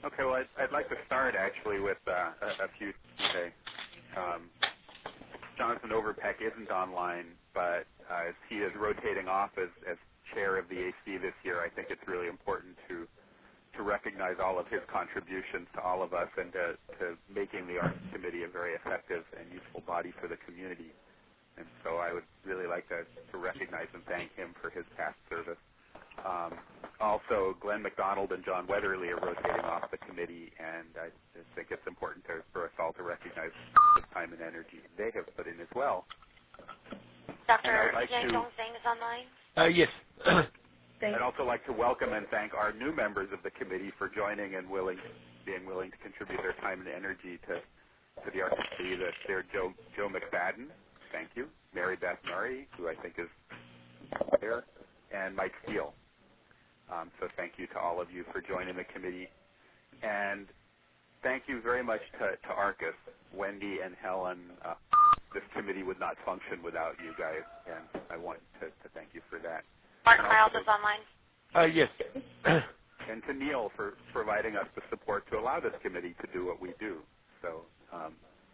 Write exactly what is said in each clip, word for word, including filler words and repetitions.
Okay, well, I'd, I'd like to start actually with uh, a, a few today. Um, Jonathan Overpeck isn't online, but uh, as he is rotating off as, as chair of the A C this year, I think it's really important to to recognize all of his contributions to all of us and to, to making the Arts Committee a very effective and useful body for the community. And so I would really like to, to recognize and thank him for his past service. Um, also, Glenn McDonald and John Weatherly are rotating off the committee, and I just think it's important to, for us all to recognize the time and energy they have put in as well. Doctor Like Yang Dongzeng is online? Uh, yes. I'd also like to welcome and thank our new members of the committee for joining and willing, being willing to contribute their time and energy to, to the Arts Committee. That they're Joe, Joe McFadden, thank you, Mary Beth Murray, who I think is there, and Mike Steele. Um, so thank you to all of you for joining the committee. And thank you very much to, to Arcus, Wendy and Helen. Uh, this committee would not function without you guys, and I want to, to thank you for that. Mark Miles is online? Uh, yes. And to Neil for providing us the support to allow this committee to do what we do. So um,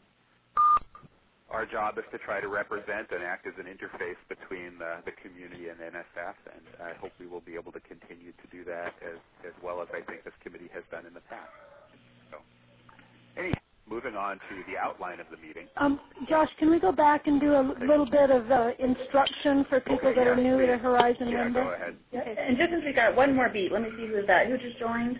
our job is to try to represent and act as an interface between the, the community and N S F, and I hope we will be able to continue to do that as, as well as I think this committee has done in the past. So, anyhow, moving on to the outline of the meeting. Um, Josh, can we go back and do a little bit of uh, instruction for people okay, that yeah, are new please. to Horizon Yeah, Window? go ahead. Yeah, and just since we got one more beat, let me see who's that. Who just joined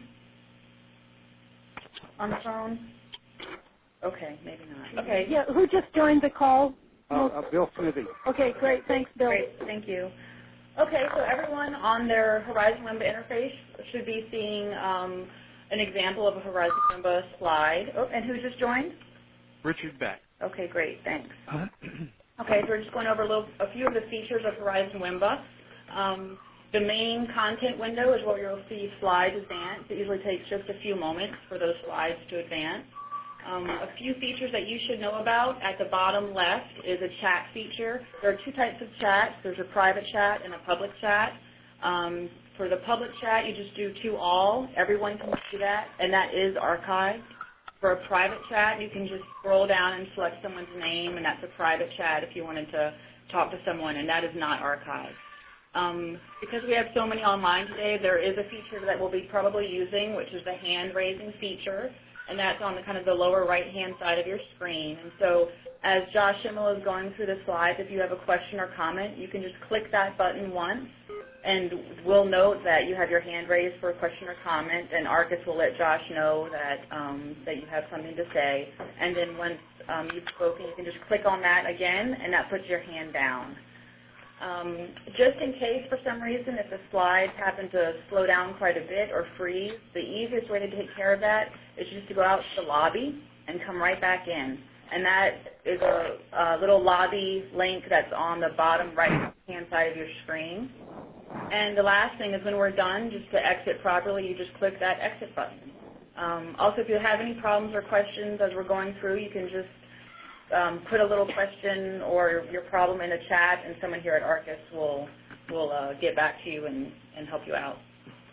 on the phone? Okay, maybe not. Okay. Yeah, who just joined the call? Uh, uh, Bill Smithy. Okay, great. Thanks, Bill. Great, thank you. Okay, so everyone on their Horizon Wimba interface should be seeing um, an example of a Horizon Wimba slide. Oh, and who just joined? Richard Beck. Okay, great, thanks. Okay, so we're just going over a, little, a few of the features of Horizon Wimba. Um, the main content window is where you'll see slides advance. It usually takes just a few moments for those slides to advance. Um, a few features that you should know about at the bottom left is a chat feature. There are two types of chats. There's a private chat and a public chat. Um, for the public chat, you just do to all. Everyone can see that, and that is archived. For a private chat, you can just scroll down and select someone's name, and that's a private chat if you wanted to talk to someone, and that is not archived. Um, because we have so many online today, there is a feature that we'll be probably using, which is the hand-raising feature, and that's on the kind of the lower right-hand side of your screen. And so as Josh Schimmel is going through the slides, if you have a question or comment, you can just click that button once, and we'll note that you have your hand raised for a question or comment, and Arcus will let Josh know that um, that you have something to say. And then once um, you've spoken, you can just click on that again, and that puts your hand down. Um, just in case, for some reason, if the slides happen to slow down quite a bit or freeze, the easiest way to take care of that is just to go out to the lobby and come right back in. And that is a, a little lobby link that's on the bottom right-hand side of your screen. And the last thing is when we're done, just to exit properly, you just click that exit button. Um, also, if you have any problems or questions as we're going through, you can just um, put a little question or your problem in a chat, and someone here at Arcus will will uh, get back to you and, and help you out.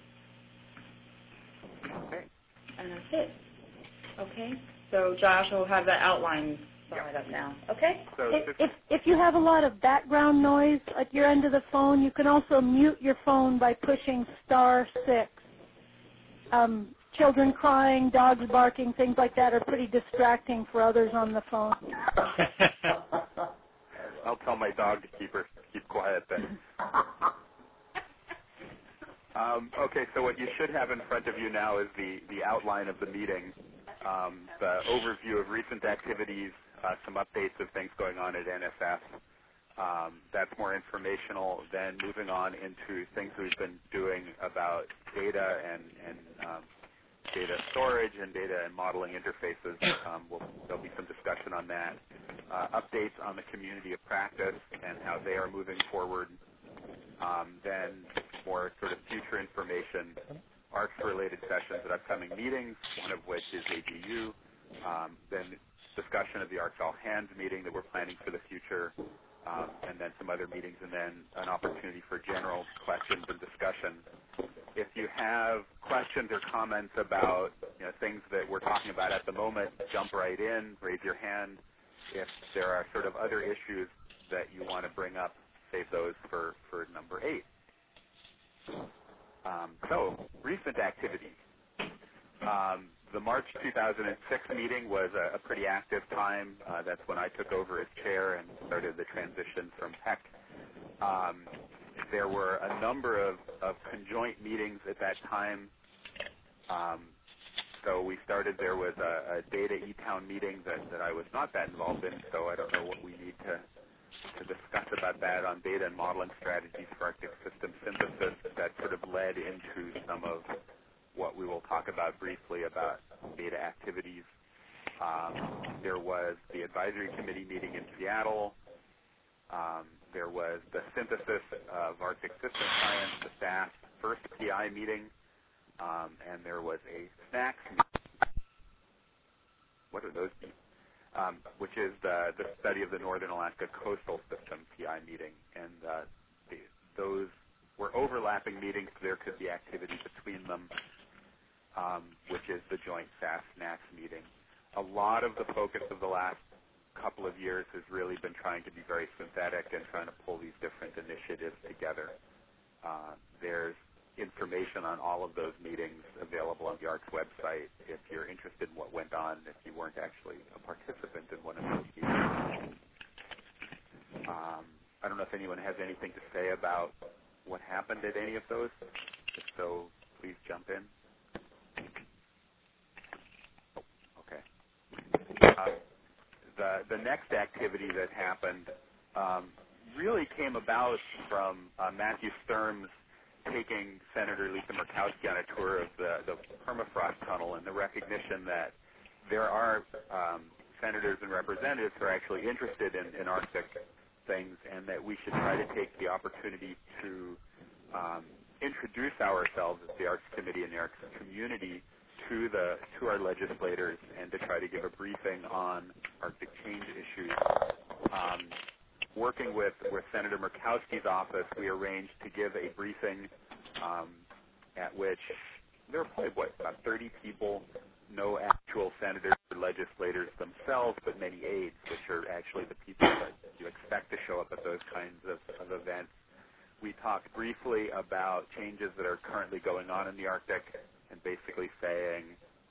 Okay. And that's it. Okay? So Josh will have that outline slide up now. Okay? So If, if, if you have a lot of background noise at your end of the phone, you can also mute your phone by pushing star six. Um, children crying, dogs barking, things like that are pretty distracting for others on the phone. I'll tell my dog to keep her keep quiet then. Um, okay, so what you should have in front of you now is the, the outline of the meeting, um, the overview of recent activities, uh, some updates of things going on at N S F. Um, that's more informational. Then moving on into things we've been doing about data and, and um, data storage and data and modeling interfaces. Um, we'll, there'll be some discussion on that. Uh, updates on the community of practice and how they are moving forward. Um, then more sort of future information, A R C-related sessions at upcoming meetings, one of which is A G U. Um, then discussion of the A R C All Hands meeting that we're planning for the future. um, and then some other meetings, and then an opportunity for general questions and discussion. If you have questions or comments about you know, things that we're talking about at the moment, jump right in, raise your hand. If there are sort of other issues that you want to bring up, save those for, for number eight. Um, so, recent activity. Um, the March two thousand six meeting was a, a pretty active time. Uh, that's when I took over as chair and started the transition from Peck. Um, there were a number of, of conjoint meetings at that time. Um, so we started, there was a, a data e-town meeting that, that I was not that involved in, so I don't know what we need to to discuss about that on data and modeling strategies for Arctic system synthesis. That sort of led into some of what we will talk about briefly about data activities. Um, there was the advisory committee meeting in Seattle. Um, there was the synthesis of Arctic system science, the S A S first P I meeting, um, and there was a snacks meeting. What are those meetings? Um, which is the, the study of the Northern Alaska Coastal System P I meeting. And uh, the, those were overlapping meetings. There could be activity between them, um, which is the joint S A S snacks meeting. A lot of the focus of the last couple of years has really been trying to be very synthetic and trying to pull these different initiatives together. Uh, there's information on all of those meetings available on the A R C website if you're interested in what went on, if you weren't actually a participant in one of those meetings. Um, I don't know if anyone has anything to say about what happened at any of those. If so, please jump in. Oh, okay. Uh, the, the next activity that happened um, really came about from uh, Matthew Sturm's taking Senator Lisa Murkowski on a tour of the, the permafrost tunnel, and the recognition that there are um, senators and representatives who are actually interested in, in Arctic things, and that we should try to take the opportunity to um, introduce ourselves as the Arctic Committee and the Arctic community to the to our legislators, and to try to give a briefing on Arctic change issues. Um, Working with, with Senator Murkowski's office, we arranged to give a briefing um, at which there were probably, what, about thirty people, no actual senators or legislators themselves, but many aides, which are actually the people that you expect to show up at those kinds of, of events. We talked briefly about changes that are currently going on in the Arctic, and basically saying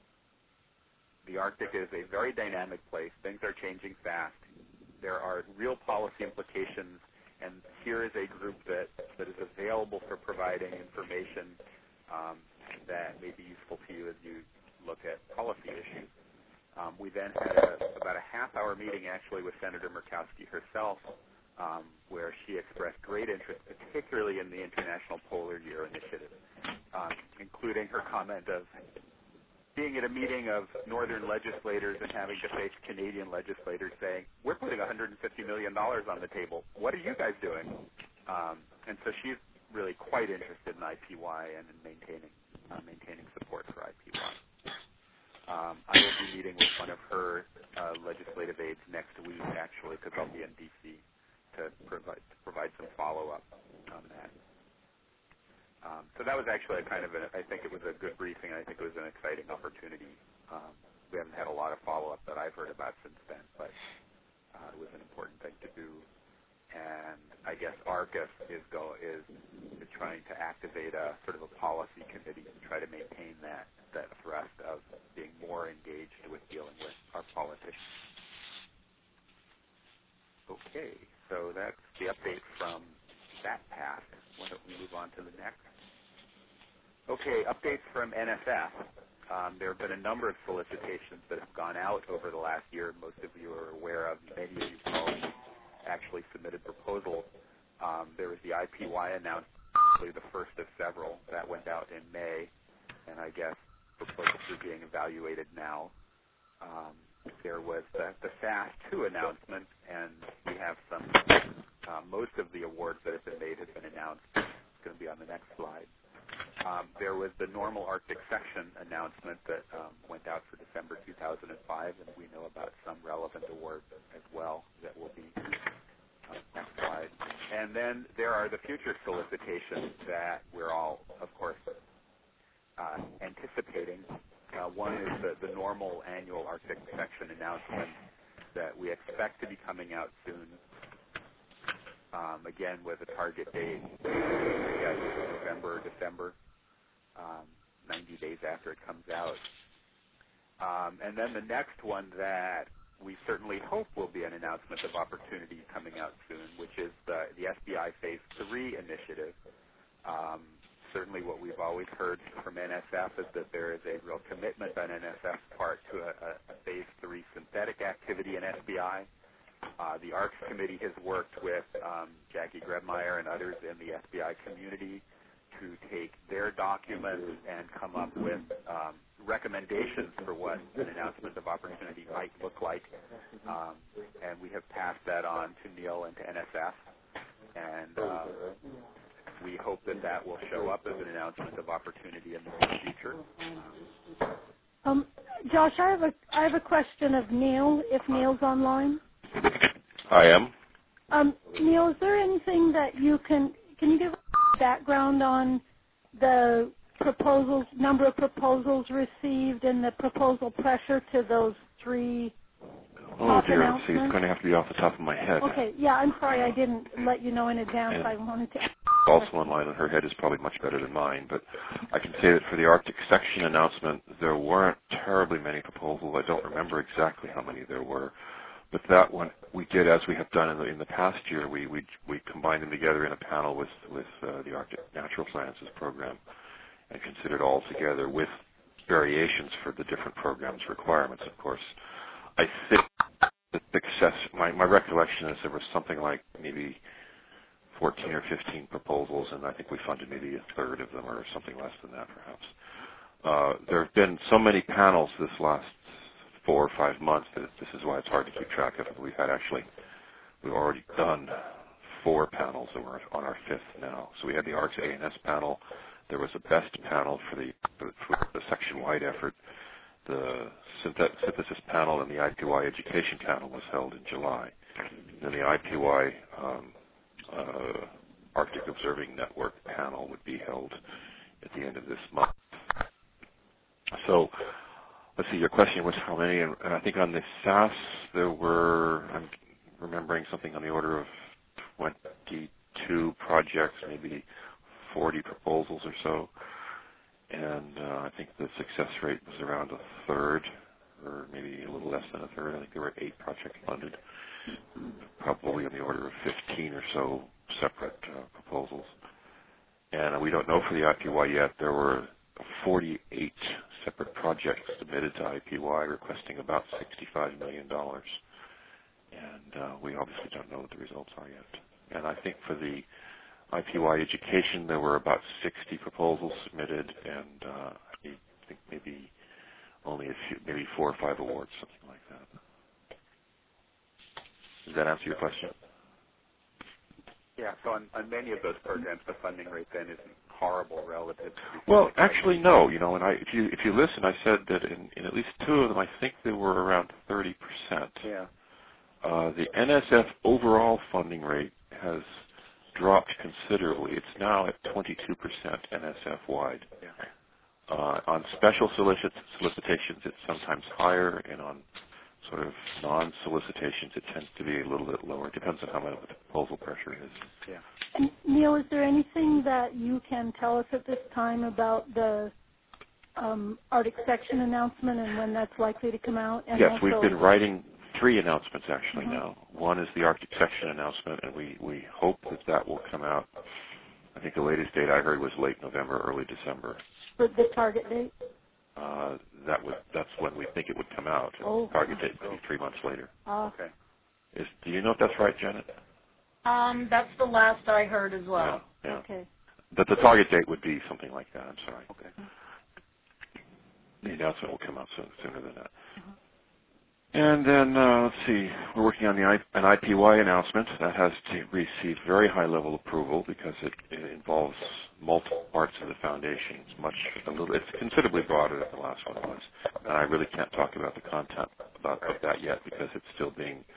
the Arctic is a very dynamic place. Things are changing fast. There are real policy implications, and here is a group that, that is available for providing information um, that may be useful to you as you look at policy issues. Um, we then had a, about a half-hour meeting, actually, with Senator Murkowski herself, um, where she expressed great interest, particularly in the International Polar Year Initiative, um, including her comment of being at a meeting of northern legislators and having to face Canadian legislators saying, we're putting one hundred fifty million dollars on the table. What are you guys doing? Um, and so she's really quite interested in I P Y and in maintaining uh, maintaining support for I P Y. Um, I will be meeting with one of her uh, legislative aides next week, actually, because I'll be in D C to provide, to provide some follow-up on that. Um, so that was actually a kind of, a, I think it was a good briefing. I think it was an exciting opportunity. Um, we haven't had a lot of follow-up that I've heard about since then, but uh, it was an important thing to do. And I guess ARCUS is go is, is trying to activate a sort of a policy committee to try to maintain that that thrust of being more engaged with dealing with our politicians. Okay, so that's the update from that path. Why don't we move on to the next? Okay, updates from N S F. Um, there have been a number of solicitations that have gone out over the last year. Most of you are aware of. Many of you probably actually submitted proposals. Um, there was the I P Y announced, probably the first of several. That went out in May, and I guess proposals are being evaluated now. Um, there was the, the S A S two announcement, and we have some, uh, most of the awards that have been made have been announced. It's going to be on the next slide. Um, there was the normal Arctic section announcement that um, went out for December two thousand five, and we know about some relevant awards as well that will be uh, next side. And then there are the future solicitations that we're all, of course, uh, anticipating. Uh, one is the, the normal annual Arctic section announcement that we expect to be coming out soon. Um, again, with a target date, I guess November, December, um, ninety days after it comes out. Um, and then the next one that we certainly hope will be an announcement of opportunity coming out soon, which is the, the S B I Phase three initiative. Um, certainly what we've always heard from N S F is that there is a real commitment on N S F's part to a, a Phase three synthetic activity in S B I. Uh, the A R C S committee has worked with um, Jackie Grebmeyer and others in the S B I community to take their documents and come up with um, recommendations for what an announcement of opportunity might look like. Um, and we have passed that on to Neil and to N S F. And uh, we hope that that will show up as an announcement of opportunity in the near future. Um, Josh, I have a I have a question of Neil, if Neil's online. I am. Um, Neil, is there anything that you can can you give a background on the proposals, number of proposals received, and the proposal pressure to those three? Oh dear, see, it's going to have to be off the top of my head. Okay, yeah, I'm sorry I didn't let you know in advance. And I wanted to. Also online, and her head is probably much better than mine, but I can say that for the Arctic section announcement, there weren't terribly many proposals. I don't remember exactly how many there were. But that one we did, as we have done in the, in the past year, we, we we combined them together in a panel with, with uh, the Arctic Natural Sciences program and considered all together with variations for the different programs' requirements, of course. I think the success, my, my recollection is there was something like maybe fourteen or fifteen proposals, and I think we funded maybe a third of them or something less than that, perhaps. Uh, there have been so many panels this last four or five months that this is why it's hard to keep track of it. We've had actually, we've already done four panels, and we're on our fifth now. So we had the A R C S A N S panel. There was a BEST panel for the, for the section-wide effort. The synthesis panel and the I P Y education panel was held in July. And then the I P Y um, uh, Arctic Observing Network panel would be held at the end of this month. So, let's see, your question was how many, and, and I think on the S A S there were, I'm remembering something on the order of twenty-two projects, maybe forty proposals or so, and uh, I think the success rate was around a third, or maybe a little less than a third. I think there were eight projects funded, probably on the order of fifteen or so separate uh, proposals. And uh, we don't know for the I P Y yet. There were forty-eight separate projects submitted to I P Y requesting about sixty-five million dollars. And uh, we obviously don't know what the results are yet. And I think for the I P Y education, there were about sixty proposals submitted, and uh, I think maybe only a few, maybe four or five awards, something like that. Does that answer your question? Yeah, so on, on many of those programs, the funding rate then isn't horrible relative to... Well, actually, no. You know, and I, if you if you listen, I said that in, in at least two of them, I think they were around thirty percent. Yeah. Uh, the N S F overall funding rate has dropped considerably. It's now at twenty-two percent N S F-wide. Yeah. Uh, on special solicit- solicitations, it's sometimes higher, and on sort of non-solicitations, it tends to be a little bit lower. It depends on how much the proposal pressure is. Yeah. And Neil, is there anything that you can tell us at this time about the um, Arctic section announcement and when that's likely to come out? And yes, also, we've been writing three announcements actually mm-hmm. now. One is the Arctic section announcement, and we, we hope that that will come out. I think the latest date I heard was late November, early December. For the target date? Uh, that would that's when we think it would come out. Oh. Target date would be three months later. Uh, Okay. Is, do you know if that's right, Janet? Um, that's the last I heard as well. Yeah. yeah. okay. But the target date would be something like that. I'm sorry. Okay. The announcement will come out soon, sooner than that. Uh-huh. And then, uh, let's see, we're working on the I, an I P Y announcement. That has to receive very high-level approval because it, it involves multiple parts of the foundation. It's much, a little, it's considerably broader than the last one was. And I really can't talk about the content about of that yet because it's still being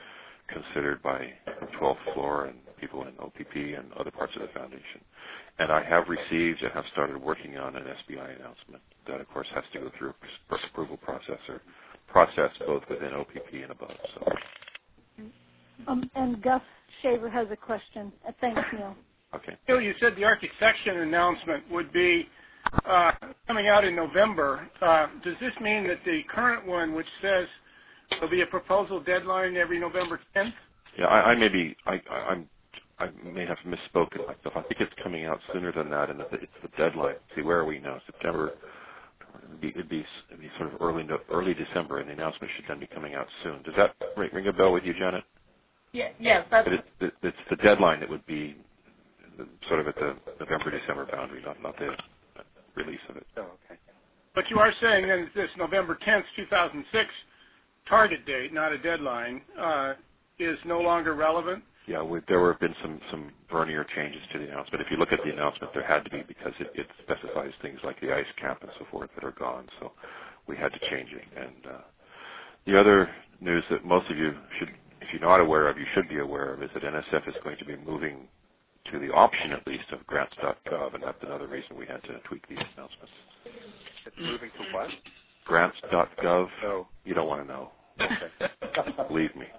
considered by the twelfth floor and people in O P P and other parts of the foundation. And I have received and have started working on an S B I announcement that, of course, has to go through a approval process or process both within O P P and above. So. Um, and Gus Shaver has a question. Uh, thanks, Neil. Okay. Neil, you said the Arctic section announcement would be uh, coming out in November. Uh, does this mean that the current one, which says there'll be a proposal deadline every November tenth? Yeah, I, I may be. I, I, I'm. I may have misspoken myself. I think it's coming out sooner than that, and it's the deadline. See, where are we now? September. It'd be, it'd be, it'd be sort of early, early December, and the announcement should then be coming out soon. Does that ring, ring a bell with you, Janet? Yeah, yes, that's. But it, it, it's the deadline that would be sort of at the November-December boundary, not not the release of it. Oh, okay. But you are saying then that this November tenth, two thousand six target date, not a deadline, uh, is no longer relevant? Yeah, we, there have been some, some vernier changes to the announcement. If you look at the announcement, there had to be because it, it specifies things like the ice cap and so forth that are gone. So we had to change it. And uh, the other news that most of you should, if you're not aware of, you should be aware of, is that N S F is going to be moving to the option, at least, of grants dot gov, and that's another reason we had to tweak these announcements. It's moving to what? grants dot gov. Oh. You don't want to know. Okay. Believe me.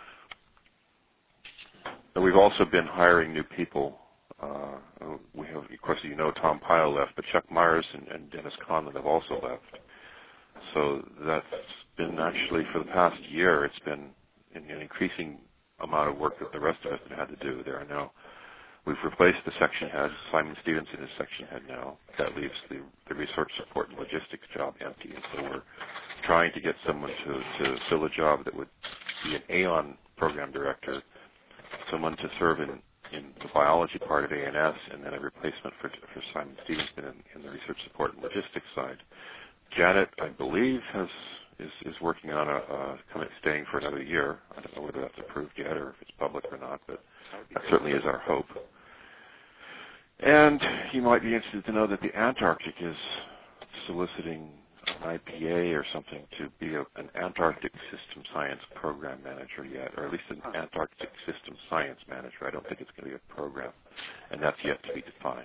And we've also been hiring new people. Uh, we have, of course, you know, Tom Pyle left, but Chuck Myers and, and Dennis Conlon have also left. So that's been actually, for the past year, it's been an increasing amount of work that the rest of us have had to do. There are now, we've replaced the section head. Simon Stevenson is section head now. That leaves the, the research support and logistics job empty. And so we're trying to get someone to, to fill a job that would be an A O N program director, someone to serve in, in the biology part of A N S, and then a replacement for, for Simon Stevenson in, in the research support and logistics side. Janet, I believe, has is, is working on a, a coming, staying for another year. I don't know whether that's approved yet or if it's public or not, but that certainly is our hope. And you might be interested to know that the Antarctic is soliciting an I P A or something to be a, an Antarctic System Science Program Manager yet, or at least an Antarctic System Science Manager. I don't think it's going to be a program, and that's yet to be defined.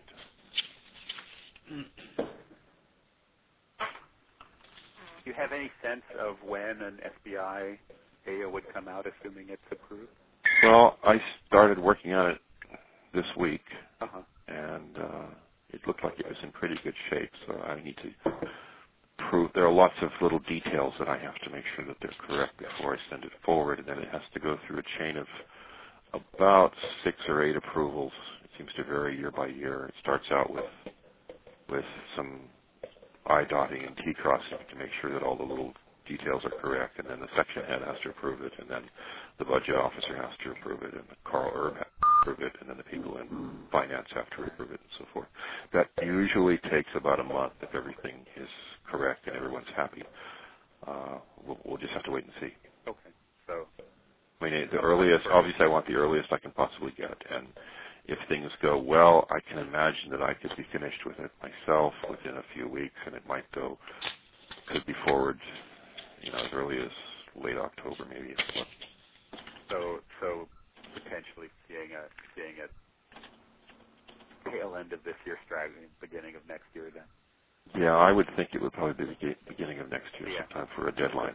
Do you have any sense of when an S B I A O would come out, assuming it's approved? Well, I started working on it this week, uh-huh. and uh, it looked like it was in pretty good shape, so I need to prove. There are lots of little details that I have to make sure that they're correct before I send it forward, and then it has to go through a chain of about six or eight approvals. It seems to vary year by year. It starts out with with some I dotting and T crossing to make sure that all the little details are correct, and then the section head has to approve it, and then the budget officer has to approve it, and Carl Erb has to approve it, and then the people in finance have to approve it, and so forth. That usually takes about a month if everything is correct and everyone's happy. Uh, we'll, we'll just have to wait and see. Okay. So, I mean, the earliest, obviously I want the earliest I can possibly get, and if things go well, I can imagine that I could be finished with it myself within a few weeks, and it might go, could be forward, you know, as early as late October, maybe. So, so potentially seeing a seeing a tail end of this year, strategy, beginning of next year, then. Yeah, I would think it would probably be the beginning of next year, yeah. sometime for a deadline.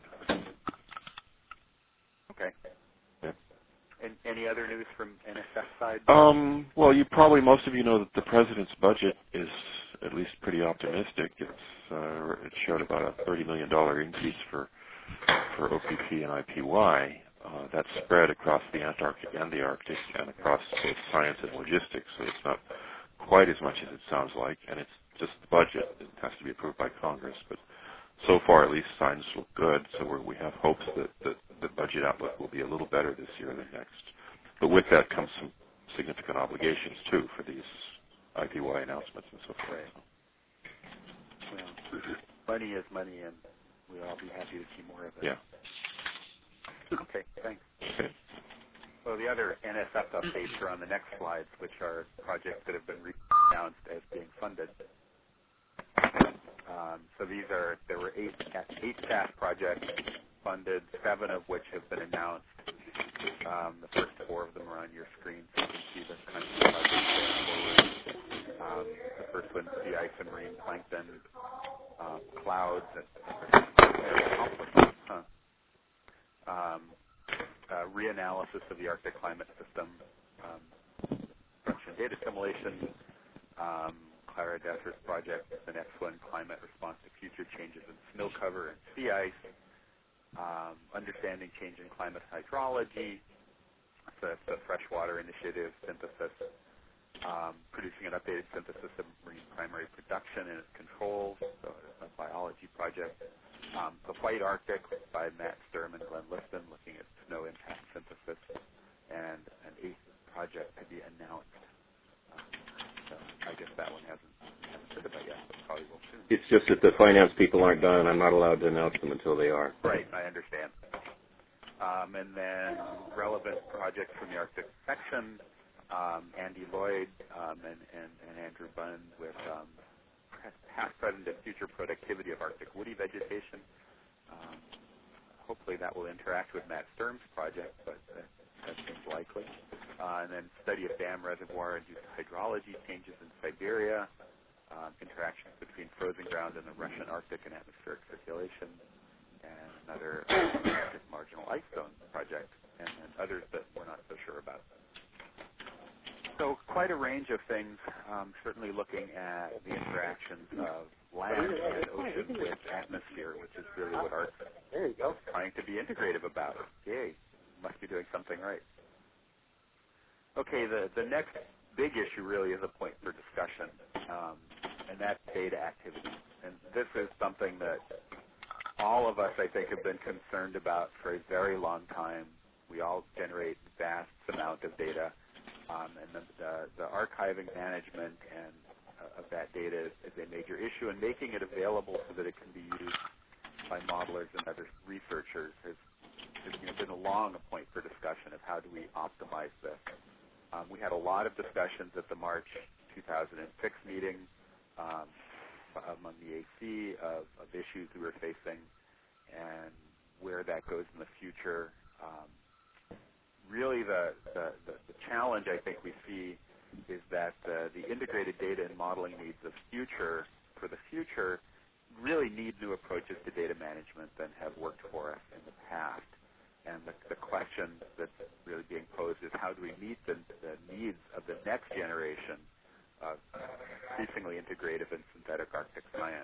Okay. Yeah. And any other news from N S F side? Um, well, you probably, most of you know that the president's budget is at least pretty optimistic. It's uh, it showed about a thirty million dollars increase for for O P P and I P Y. Uh, that's spread across the Antarctic and the Arctic and across both science and logistics, so it's not quite as much as it sounds like, and it's just the budget. It has to be approved by Congress, but so far at least signs look good, so we're, we have hopes that, that the budget outlook will be a little better this year than next. But with that comes some significant obligations, too, for these I P Y announcements and so forth. Right. Well, money is money, and we'll all be happy to see more of it. Yeah. Okay, thanks. Okay. Well, the other N S F updates are on the next slides, which are projects that have been announced as being funded. Um, so these are, there were eight, eight staff projects funded, seven of which have been announced. Um, the first four of them are on your screen, so you can see the kind of projects going forward. Um, the first one, sea ice and marine plankton, um, clouds, and, and huh. um, uh, reanalysis of the Arctic climate system, um, function data simulation, um, Clara Desser's project, the next one, climate response to future changes in snow cover and sea ice, um, understanding change in climate hydrology, the, the freshwater initiative synthesis, um, producing an updated synthesis of marine primary production and its controls, so a biology project, um, the White Arctic by Matt Sturm and Glenn Liston, looking at snow impact synthesis, and an eighth project to be announced. Um, so I guess that one hasn't, hasn't heard about yet, but probably will soon. It's just that the finance people aren't done, and I'm not allowed to announce them until they are. Right, I understand. Um, and then relevant projects from the Arctic section, um, Andy Lloyd um, and, and, and Andrew Bunn with um, past, present, and future productivity of Arctic woody vegetation. Um, hopefully that will interact with Matt Sturm's project, but that, that seems likely. Uh, and then study of dam reservoir-induced hydrology changes in Siberia, um, interactions between frozen ground and the Russian Arctic and atmospheric circulation, and another uh, marginal ice zone project, and, and others that we're not so sure about. So quite a range of things, um, certainly looking at the interactions of land and ocean with atmosphere, which is really what ARC is trying to be integrative about. Yay, must be doing something right. Okay, the, the next big issue really is a point for discussion, um, and that's data activity. And this is something that all of us, I think, have been concerned about for a very long time. We all generate vast amount of data, um, and the, the, the archiving management and uh, of that data is, is a major issue, and making it available so that it can be used by modelers and other researchers has, has you know, been a long point for discussion of how do we optimize this. Um, we had a lot of discussions at the March two thousand six meeting um, among the A C of, of issues we were facing and where that goes in the future. Um, really the, the, the, the challenge I think we see is that uh, the integrated data and modeling needs of future, for the future, really need new approaches to data management than have worked for us in the past. And the, the question that's really being posed is how do we meet the, the needs of the next generation of increasingly integrative and synthetic Arctic science.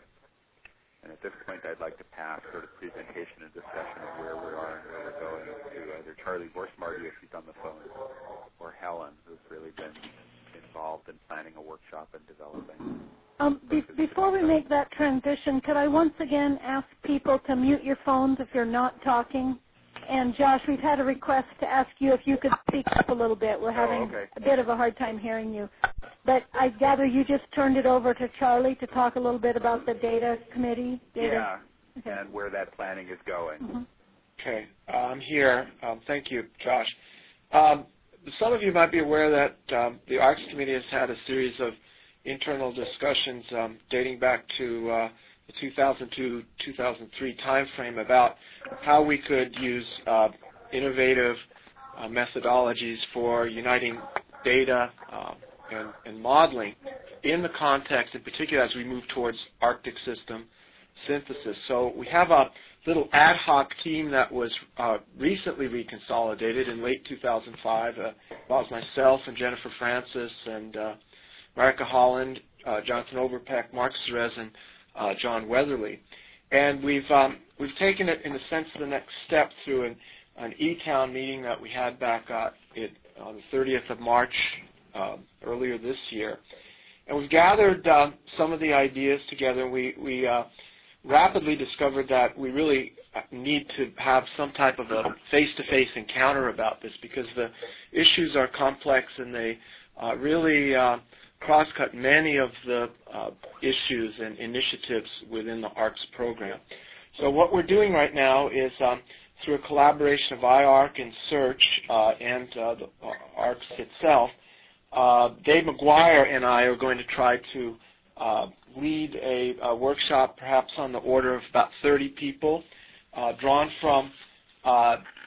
And at this point, I'd like to pass sort of presentation and discussion of where we are and where we're going to either Charlie Borsmarty, if he's on the phone, or Helen, who's really been involved in planning a workshop and developing. Um, be- before we make that transition, could I once again ask people to mute your phones if you're not talking? And Josh, we've had a request to ask you if you could speak up a little bit. We're having oh, okay. a bit of a hard time hearing you. But I gather you just turned it over to Charlie to talk a little bit about the data committee. Data. Yeah, okay. And where that planning is going. Mm-hmm. Okay, uh, I'm here. Um, thank you, Josh. Um, some of you might be aware that um, the ARCS Committee has had a series of internal discussions um, dating back to uh, the two thousand two to two thousand three timeframe about how we could use uh, innovative uh, methodologies for uniting data uh, and, and modeling in the context, in particular, as we move towards Arctic system synthesis. So we have a little ad hoc team that was uh, recently reconsolidated in late two thousand five. Uh, it was myself and Jennifer Francis and uh, Marika Holland, uh, Jonathan Overpeck, Mark Serez, and uh, John Weatherly. And we've um, we've taken it in a sense to the next step through an, an E-Town meeting that we had back uh, it, on the thirtieth of March uh, earlier this year. And we've gathered uh, some of the ideas together, and we, we uh, rapidly discovered that we really need to have some type of a face-to-face encounter about this because the issues are complex and they uh, really uh, cross-cut many of the uh, issues and initiatives within the ARCS program. So what we're doing right now is um, through a collaboration of I ARC and Search uh, and uh, the uh, ARCS itself, uh, Dave McGuire and I are going to try to uh, lead a, a workshop perhaps on the order of about thirty people, uh, drawn from uh,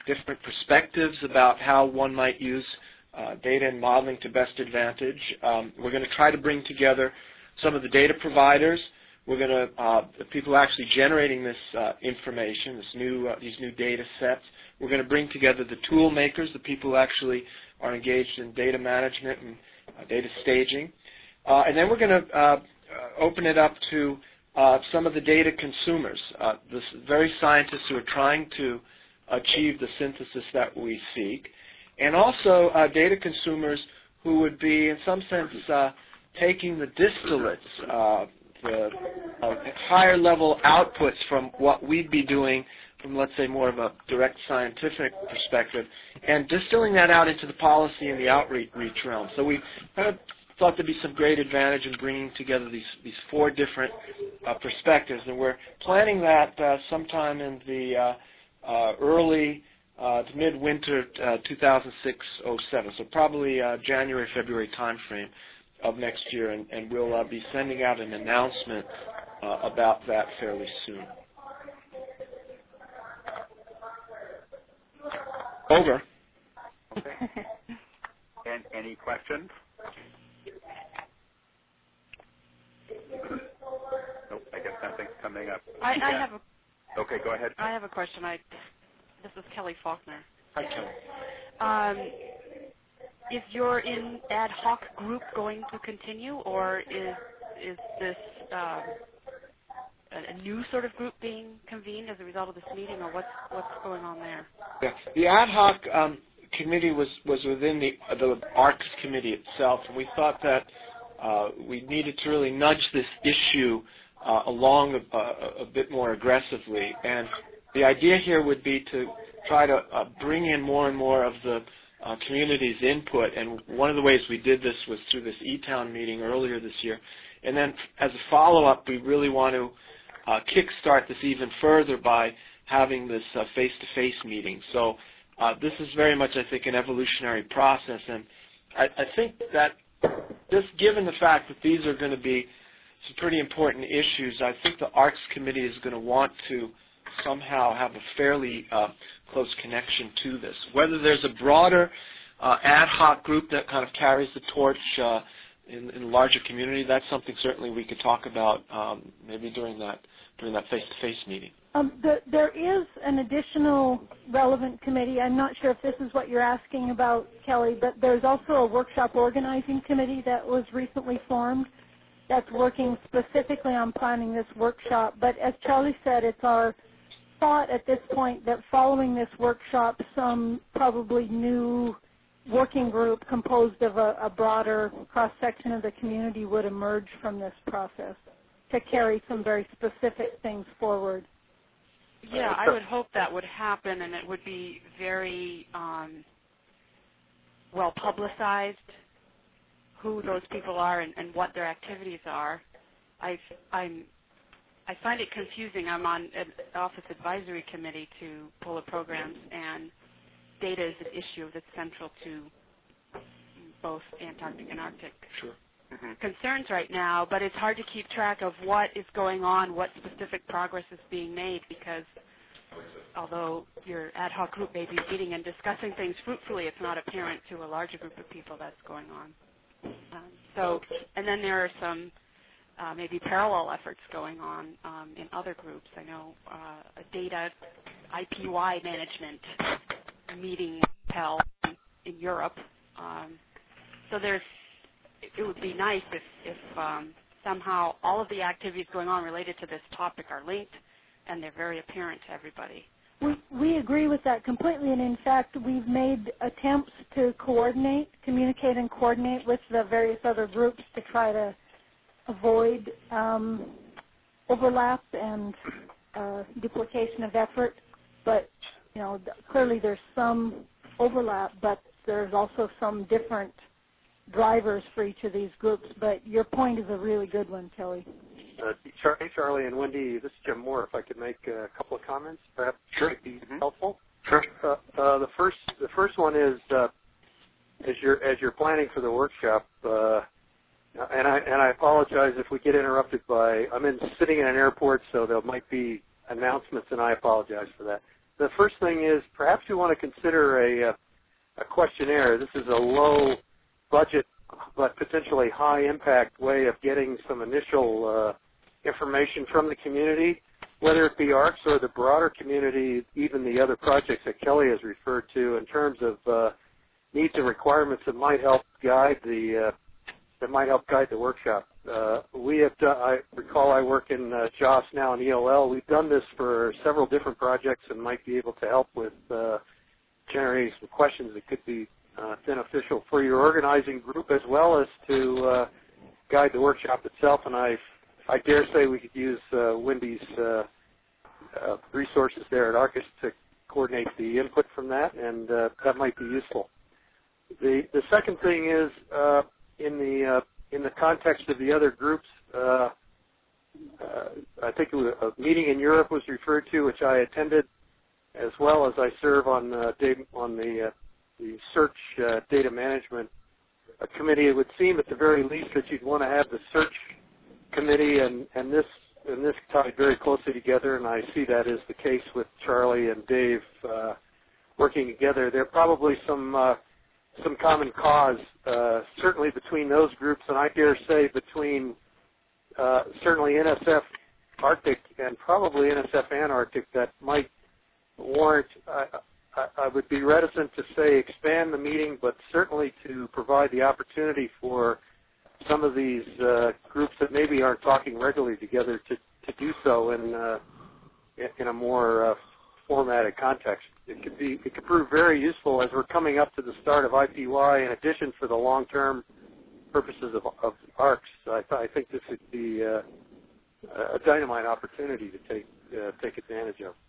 different perspectives about how one might use uh, data and modeling to best advantage. Um, we're going to try to bring together some of the data providers. We're going to uh, the people actually generating this uh, information, this new uh, these new data sets. We're going to bring together the tool makers, the people who actually are engaged in data management and uh, data staging, uh, and then we're going to uh, open it up to uh, some of the data consumers, uh, the very scientists who are trying to achieve the synthesis that we seek, and also uh, data consumers who would be, in some sense, uh, taking the distillates, uh, the uh, higher level outputs from what we'd be doing from, let's say, more of a direct scientific perspective, and distilling that out into the policy and the outreach realm. So we kind of thought there'd be some great advantage in bringing together these these four different uh, perspectives, and we're planning that uh, sometime in the uh, uh, early uh, to mid-winter uh, two thousand six oh seven, so probably uh, January, February timeframe of next year, and, and we'll uh, be sending out an announcement uh, about that fairly soon. Over. Okay. And any questions? Nope, I guess nothing's coming up. I, I have a. Okay, go ahead. I have a question. I. This is Kelly Faulkner. Hi, Kelly. Um, is your in ad hoc group going to continue, or is is this um, a, a new sort of group being convened as a result of this meeting, or what's what's going on there? Yeah. The ad hoc um, committee was, was within the the ARCS committee itself, and we thought that uh, we needed to really nudge this issue uh, along a, a, a bit more aggressively. And the idea here would be to try to uh, bring in more and more of the uh, community's input. And one of the ways we did this was through this E-Town meeting earlier this year. And then as a follow-up, we really want to uh, kickstart this even further by having this uh, face-to-face meeting. So uh, this is very much, I think, an evolutionary process. And I, I think that just given the fact that these are going to be some pretty important issues, I think the ARCS committee is going to want to somehow have a fairly uh, close connection to this. Whether there's a broader uh, ad hoc group that kind of carries the torch uh, in, in a larger community, that's something certainly we could talk about um, maybe during that during that face-to-face meeting. Um, the, there is an additional relevant committee. I'm not sure if this is what you're asking about, Kelly, but there's also a workshop organizing committee that was recently formed that's working specifically on planning this workshop. But as Charlie said, it's our thought at this point that following this workshop, some probably new working group composed of a, a broader cross-section of the community would emerge from this process to carry some very specific things forward. Yeah, I would hope that would happen, and it would be very um, well publicized who those people are and, and what their activities are. I've, I'm, I find it confusing. I'm on an office advisory committee to polar programs, and data is an issue that's central to both Antarctic and Arctic Sure. mm-hmm. concerns right now, but it's hard to keep track of what is going on, what specific progress is being made, because although your ad hoc group may be meeting and discussing things fruitfully, it's not apparent to a larger group of people that's going on. Um, so, and then there are some uh, maybe parallel efforts going on um, in other groups. I know uh, a data I P Y management meeting held in Europe. Um, so there's, it would be nice if, if um, somehow all of the activities going on related to this topic are linked and they're very apparent to everybody. We, we agree with that completely, and in fact, we've made attempts to coordinate, communicate and coordinate with the various other groups to try to avoid um, overlap and uh, duplication of effort. But, you know, clearly there's some overlap, but there's also some different drivers for each of these groups. But your point is a really good one, Kelly. Uh, Char- hey, Charlie and Wendy, this is Jim Moore. If I could make a couple of comments, perhaps sure. might be mm-hmm. helpful. Sure. Uh, uh, the first, the first one is uh, as you're as you're planning for the workshop, uh, and I and I apologize if we get interrupted by. I'm in sitting in an airport, so there might be announcements, and I apologize for that. the first thing is perhaps you want to consider a, a questionnaire. This is a low budget but potentially high impact way of getting some initial uh, information from the community, whether it be ARCS or the broader community, even the other projects that Kelly has referred to, in terms of uh, needs and requirements that might help guide the uh, that might help guide the workshop. Uh, we have done, I recall I work in uh, J O S now in E L L. We've done this for several different projects and might be able to help with uh, generating some questions that could be uh, beneficial for your organizing group as well as to uh, guide the workshop itself. And I, I dare say we could use uh, Wendy's uh, uh, resources there at ARCIS to coordinate the input from that, and uh, that might be useful. The the second thing is uh, in the uh, in the context of the other groups, uh, uh, I think it was a meeting in Europe was referred to, which I attended, as well as I serve on uh, data, on the uh, the search uh, data management uh, committee. It would seem at the very least that you'd want to have the search committee and, and this and this tied very closely together, and I see that as the case with Charlie and Dave uh, working together. There are probably some uh, some common cause, uh, certainly between those groups, and I dare say between uh, certainly N S F Arctic and probably N S F Antarctic, that might warrant, I, I, I would be reticent to say expand the meeting, but certainly to provide the opportunity for some of these uh, groups that maybe aren't talking regularly together to, to do so in, uh, in a more uh, formatted context. It could be, it could prove very useful as we're coming up to the start of I P Y. In addition, for the long-term purposes of, of ARCS, I, th- I think this would be uh, a dynamite opportunity to take uh, take advantage of.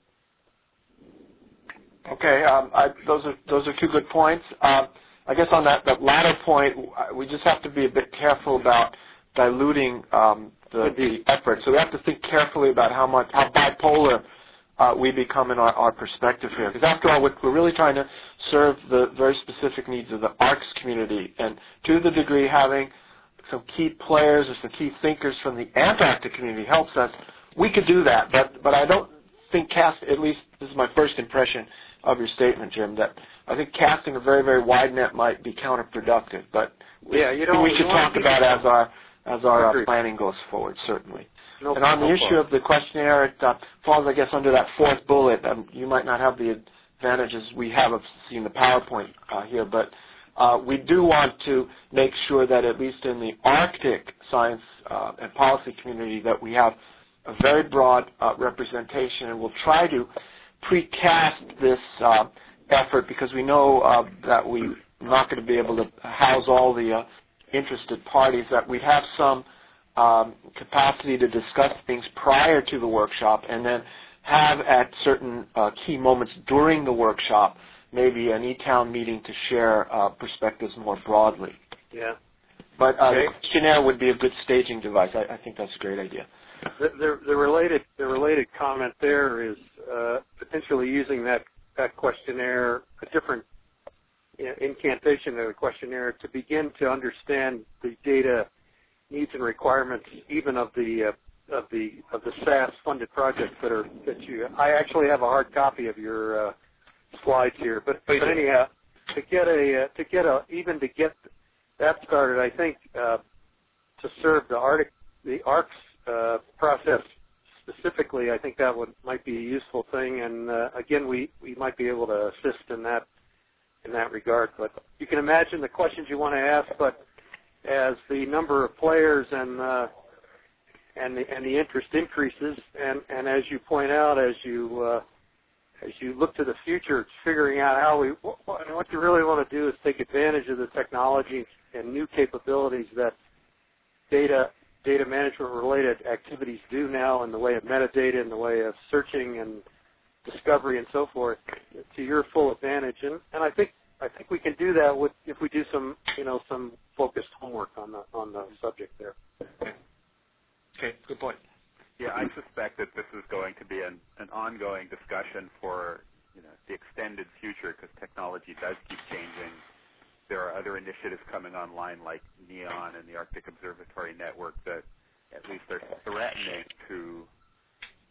Okay, um, I, those are those are two good points. Um, I guess on that, that latter point, we just have to be a bit careful about diluting um, the, the effort. So we have to think carefully about how much how bipolar Uh, we become in our, our perspective here. Because after all, we're, we're really trying to serve the very specific needs of the ARCS community. And to the degree having some key players or some key thinkers from the Antarctic community helps us, we could do that. But but I don't think cast, at least this is my first impression of your statement, Jim, that I think casting a very, very wide net might be counterproductive. But yeah, you know, we should talk about as our, as our uh, planning goes forward, certainly. No, and on the no issue of the questionnaire, it uh, falls, I guess, under that fourth bullet. Um, you might not have the advantages we have of seeing the PowerPoint uh, here, but uh, we do want to make sure that at least in the Arctic science uh, and policy community that we have a very broad uh, representation, and we'll try to precast this uh, effort because we know uh, that we're not going to be able to house all the uh, interested parties, that we have some Um, capacity to discuss things prior to the workshop, and then have at certain uh, key moments during the workshop maybe an E-Town meeting to share uh, perspectives more broadly. Yeah. But uh, okay. the questionnaire would be a good staging device. I, I think that's a great idea. The, the, the related the related comment there is uh, potentially using that, that questionnaire, a different incantation of the questionnaire, to begin to understand the data needs and requirements, even of the uh, of the of the S A S funded projects that are that you. I actually have a hard copy of your uh, slides here, but, but anyhow, to get a uh, to get a even to get that started, I think uh, to serve the Arctic the ARCS uh, process specifically, I think that would might be a useful thing, and uh, again, we, we might be able to assist in that in that regard. But you can imagine the questions you want to ask, but as the number of players and uh, and the and the interest increases, and, and as you point out, as you uh, as you look to the future, it's figuring out how we what, what you really want to do is take advantage of the technology and new capabilities that data data management related activities do now in the way of metadata, in the way of searching and discovery and so forth, to your full advantage. And, and I think. I think we can do that with if we do some, you know, some focused homework on the on the subject there. Okay, good point. Yeah, I suspect that this is going to be an, an ongoing discussion for, you know, the extended future, because technology does keep changing. There are other initiatives coming online like NEON and the Arctic Observatory Network that at least are threatening to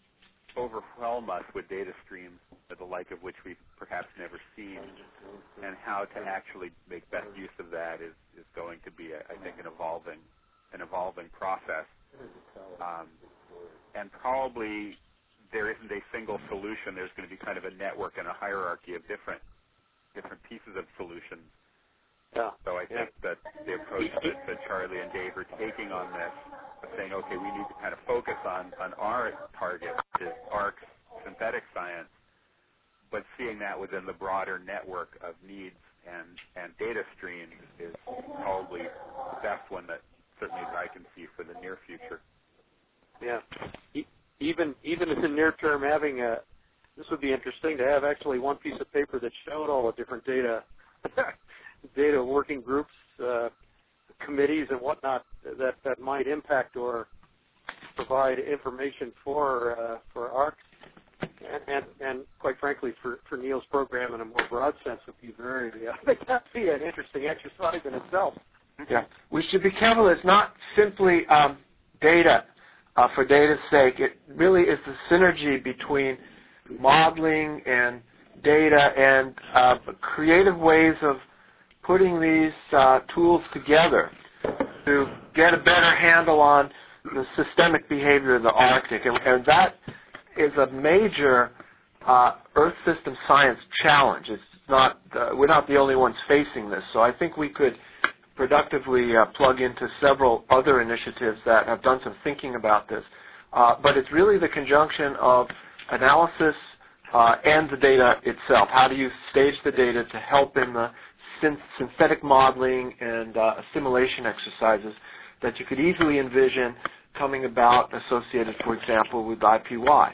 overwhelm us with data streams, the like of which we've perhaps never seen, and how to actually make best use of that is, is going to be, I think, an evolving an evolving process. Um, and probably there isn't a single solution. There's going to be kind of a network and a hierarchy of different different pieces of solutions. Yeah. So I think yeah. that the approach that, that Charlie and Dave are taking on this, of saying, okay, we need to kind of focus on, on our target, which is ARC's synthetic science, but seeing that within the broader network of needs and, and data streams is probably the best one that certainly I can see for the near future. Yeah. E- even even in the near term, having a this would be interesting to have actually one piece of paper that showed all the different data data working groups, uh, committees, and whatnot that, that might impact or provide information for uh, for ARC, and, and, and quite frankly for, for Neil's program in a more broad sense would be very uh, that'd be an interesting exercise in itself. Yeah, we should be careful. It's not simply um, data uh, for data's sake. It really is the synergy between modeling and data and uh, creative ways of putting these uh, tools together to get a better handle on the systemic behavior of the Arctic. And, and that is a major uh, Earth system science challenge. It's not, uh, we're not the only ones facing this. So I think we could productively uh, plug into several other initiatives that have done some thinking about this. Uh, but it's really the conjunction of analysis uh, and the data itself. How do you stage the data to help in the synth- synthetic modeling and uh, assimilation exercises that you could easily envision coming about associated, for example, with I P Y?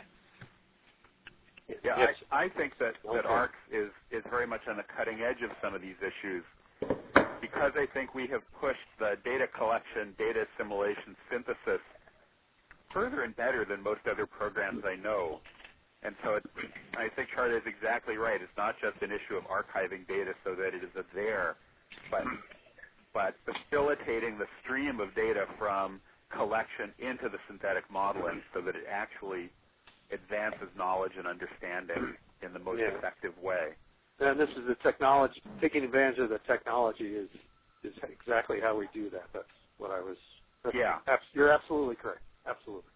Yeah, yes. I, I think that, that ARC is, is very much on the cutting edge of some of these issues because I think we have pushed the data collection, data assimilation, synthesis further and better than most other programs I know. And so it, I think Charlie is exactly right. It's not just an issue of archiving data so that it is there, but, but facilitating the stream of data from collection into the synthetic modeling so that it actually advances knowledge and understanding in the most yeah. effective way. And this is the technology, taking advantage of the technology is is exactly how we do that. That's what I was, yeah. Abs- you're absolutely correct. Absolutely.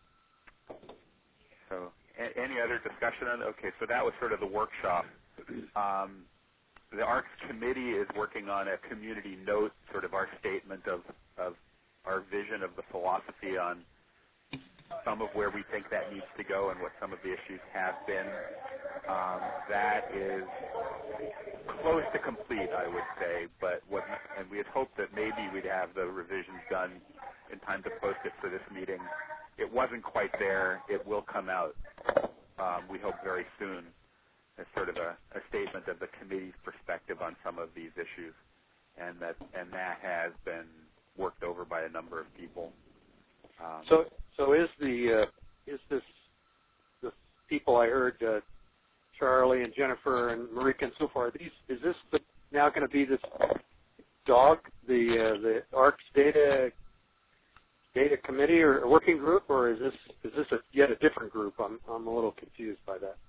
So a- any other discussion on, okay, so that was sort of the workshop. Um, the ARCS committee is working on a community note, sort of our statement of, of our vision of the philosophy on some of where we think that needs to go and what some of the issues have been. Um, that is close to complete, I would say, but what, and we had hoped that maybe we'd have the revisions done in time to post it for this meeting. It wasn't quite there. It will come out, um, we hope, very soon as sort of a, a statement of the committee's perspective on some of these issues, and that and that has been worked over by a number of people. Um, so, so is the uh, is this the people I heard, uh, Charlie and Jennifer and Marika and so forth? These is this the, now going to be this dog, the uh, the ARCS data data committee or working group, or is this is this a, yet a different group? I'm I'm a little confused by that.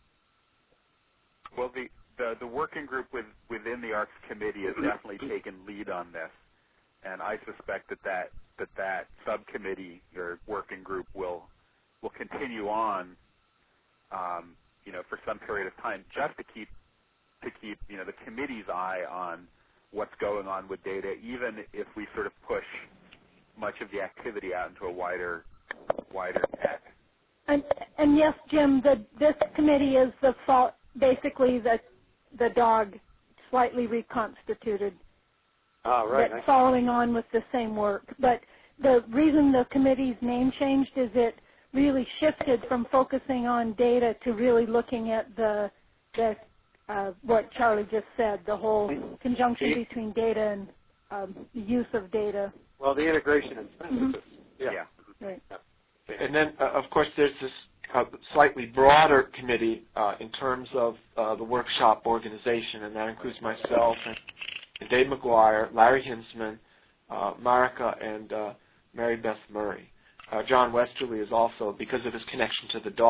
Well, the the, the working group with, within the ARCS committee has definitely taken lead on this, and I suspect that that that that subcommittee or working group will will continue on, um, you know, for some period of time, just to keep to keep you know the committee's eye on what's going on with data, even if we sort of push much of the activity out into a wider wider net. And and yes, Jim, the this committee is the fault, basically the the dog slightly reconstituted. Oh, right. That's following on with the same work. But the reason the committee's name changed is it really shifted from focusing on data to really looking at the, the uh, what Charlie just said, the whole conjunction between data and um, the use of data. Well, the integration and synthesis. Mm-hmm. Yeah. yeah. Right. And then, uh, of course, there's this uh, slightly broader committee uh, in terms of uh, the workshop organization, and that includes myself and, and Dave McGuire, Larry Hinsman, uh, Marika, and uh, Mary Beth Murray. Uh, John Westerly is also, because of his connection to the dog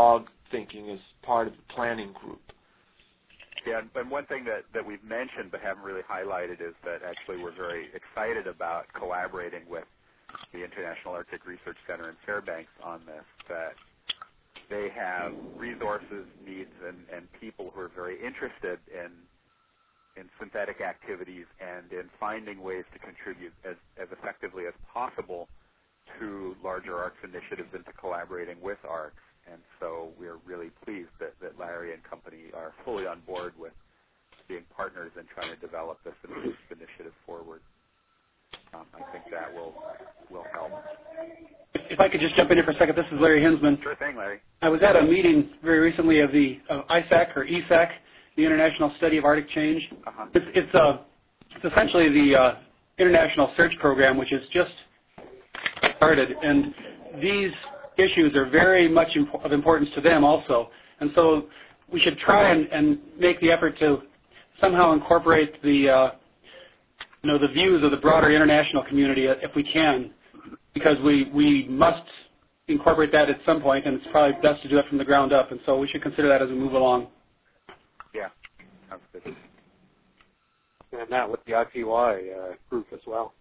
thinking as part of the planning group. Yeah, and one thing that, that we've mentioned but haven't really highlighted is that actually we're very excited about collaborating with the International Arctic Research Center in Fairbanks on this, that they have resources, needs, and, and people who are very interested in in synthetic activities and in finding ways to contribute as, as effectively as possible to larger ARCS initiatives and to collaborating with ARCS. And so we are really pleased that, that Larry and company are fully on board with being partners in trying to develop this initiative forward. Um, I think that will will help. If I could just jump in here for a second, this is Larry Hinsman. Sure thing, Larry. I was at a meeting very recently of the of I S A C or E S A C, the International Study of Arctic Change. Uh-huh. It's it's, uh, it's essentially the uh, International Search Program, which has just started, and these issues are very much imp- of importance to them also. And so we should try and, and make the effort to somehow incorporate the uh, you know the views of the broader international community if we can, because we we must incorporate that at some point, and it's probably best to do it from the ground up. And so we should consider that as we move along. Yeah, sounds good. And that with the I P Y uh, group as well.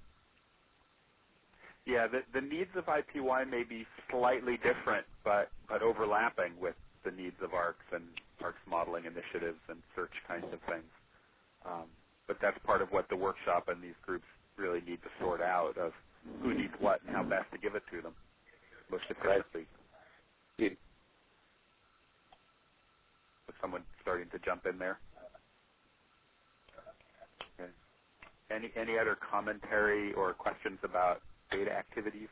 Yeah, the, the needs of I P Y may be slightly different, but, but overlapping with the needs of ARCS and ARCS modeling initiatives and search kinds of things. Um, but that's part of what the workshop and these groups really need to sort out, of who needs what and how best to give it to them most effectively. Right. With someone starting to jump in there. Okay. Any any other commentary or questions about data activities?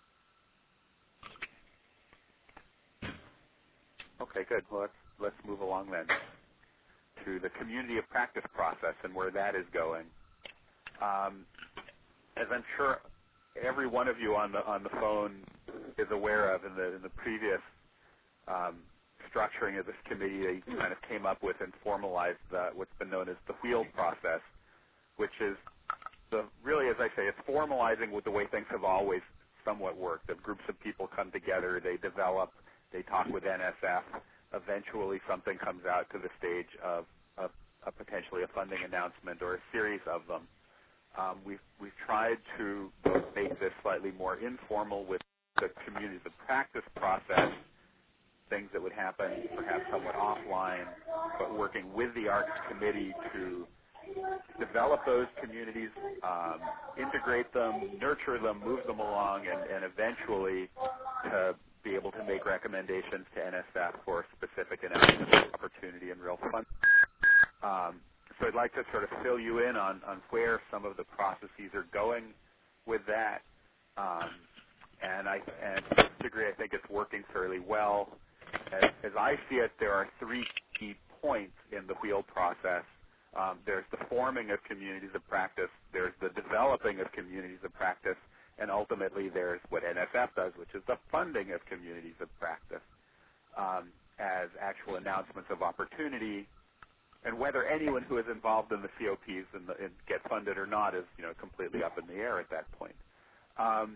Okay, good. Well, let's, let's move along then to the community of practice process and where that is going. Um, as I'm sure every one of you on the on the phone is aware of, in the in the previous um, structuring of this committee, they kind of came up with and formalized the, what's been known as the wheel process, which is the really, as I say, it's formalizing with the way things have always somewhat worked. The groups of people come together, they develop, they talk with N S F. Eventually, something comes out to the stage of, of, of potentially a funding announcement or a series of them. Um, we've we've tried to make this slightly more informal with the communities of practice process, things that would happen perhaps somewhat offline, but working with the ARCS committee to develop those communities, um, integrate them, nurture them, move them along, and, and eventually to be able to make recommendations to N S F for specific announcements of opportunity and real funding. Um, so I'd like to sort of fill you in on, on where some of the processes are going with that. Um, and, I, and to this degree, I think it's working fairly well. As, as I see it, there are three key points in the wheel process. Um, there's the forming of communities of practice, there's the developing of communities of practice, and ultimately there's what N S F does, which is the funding of communities of practice um, as actual announcements of opportunity. And whether anyone who is involved in the C O Ps and, the, and get funded or not is, you know, completely up in the air at that point. Um,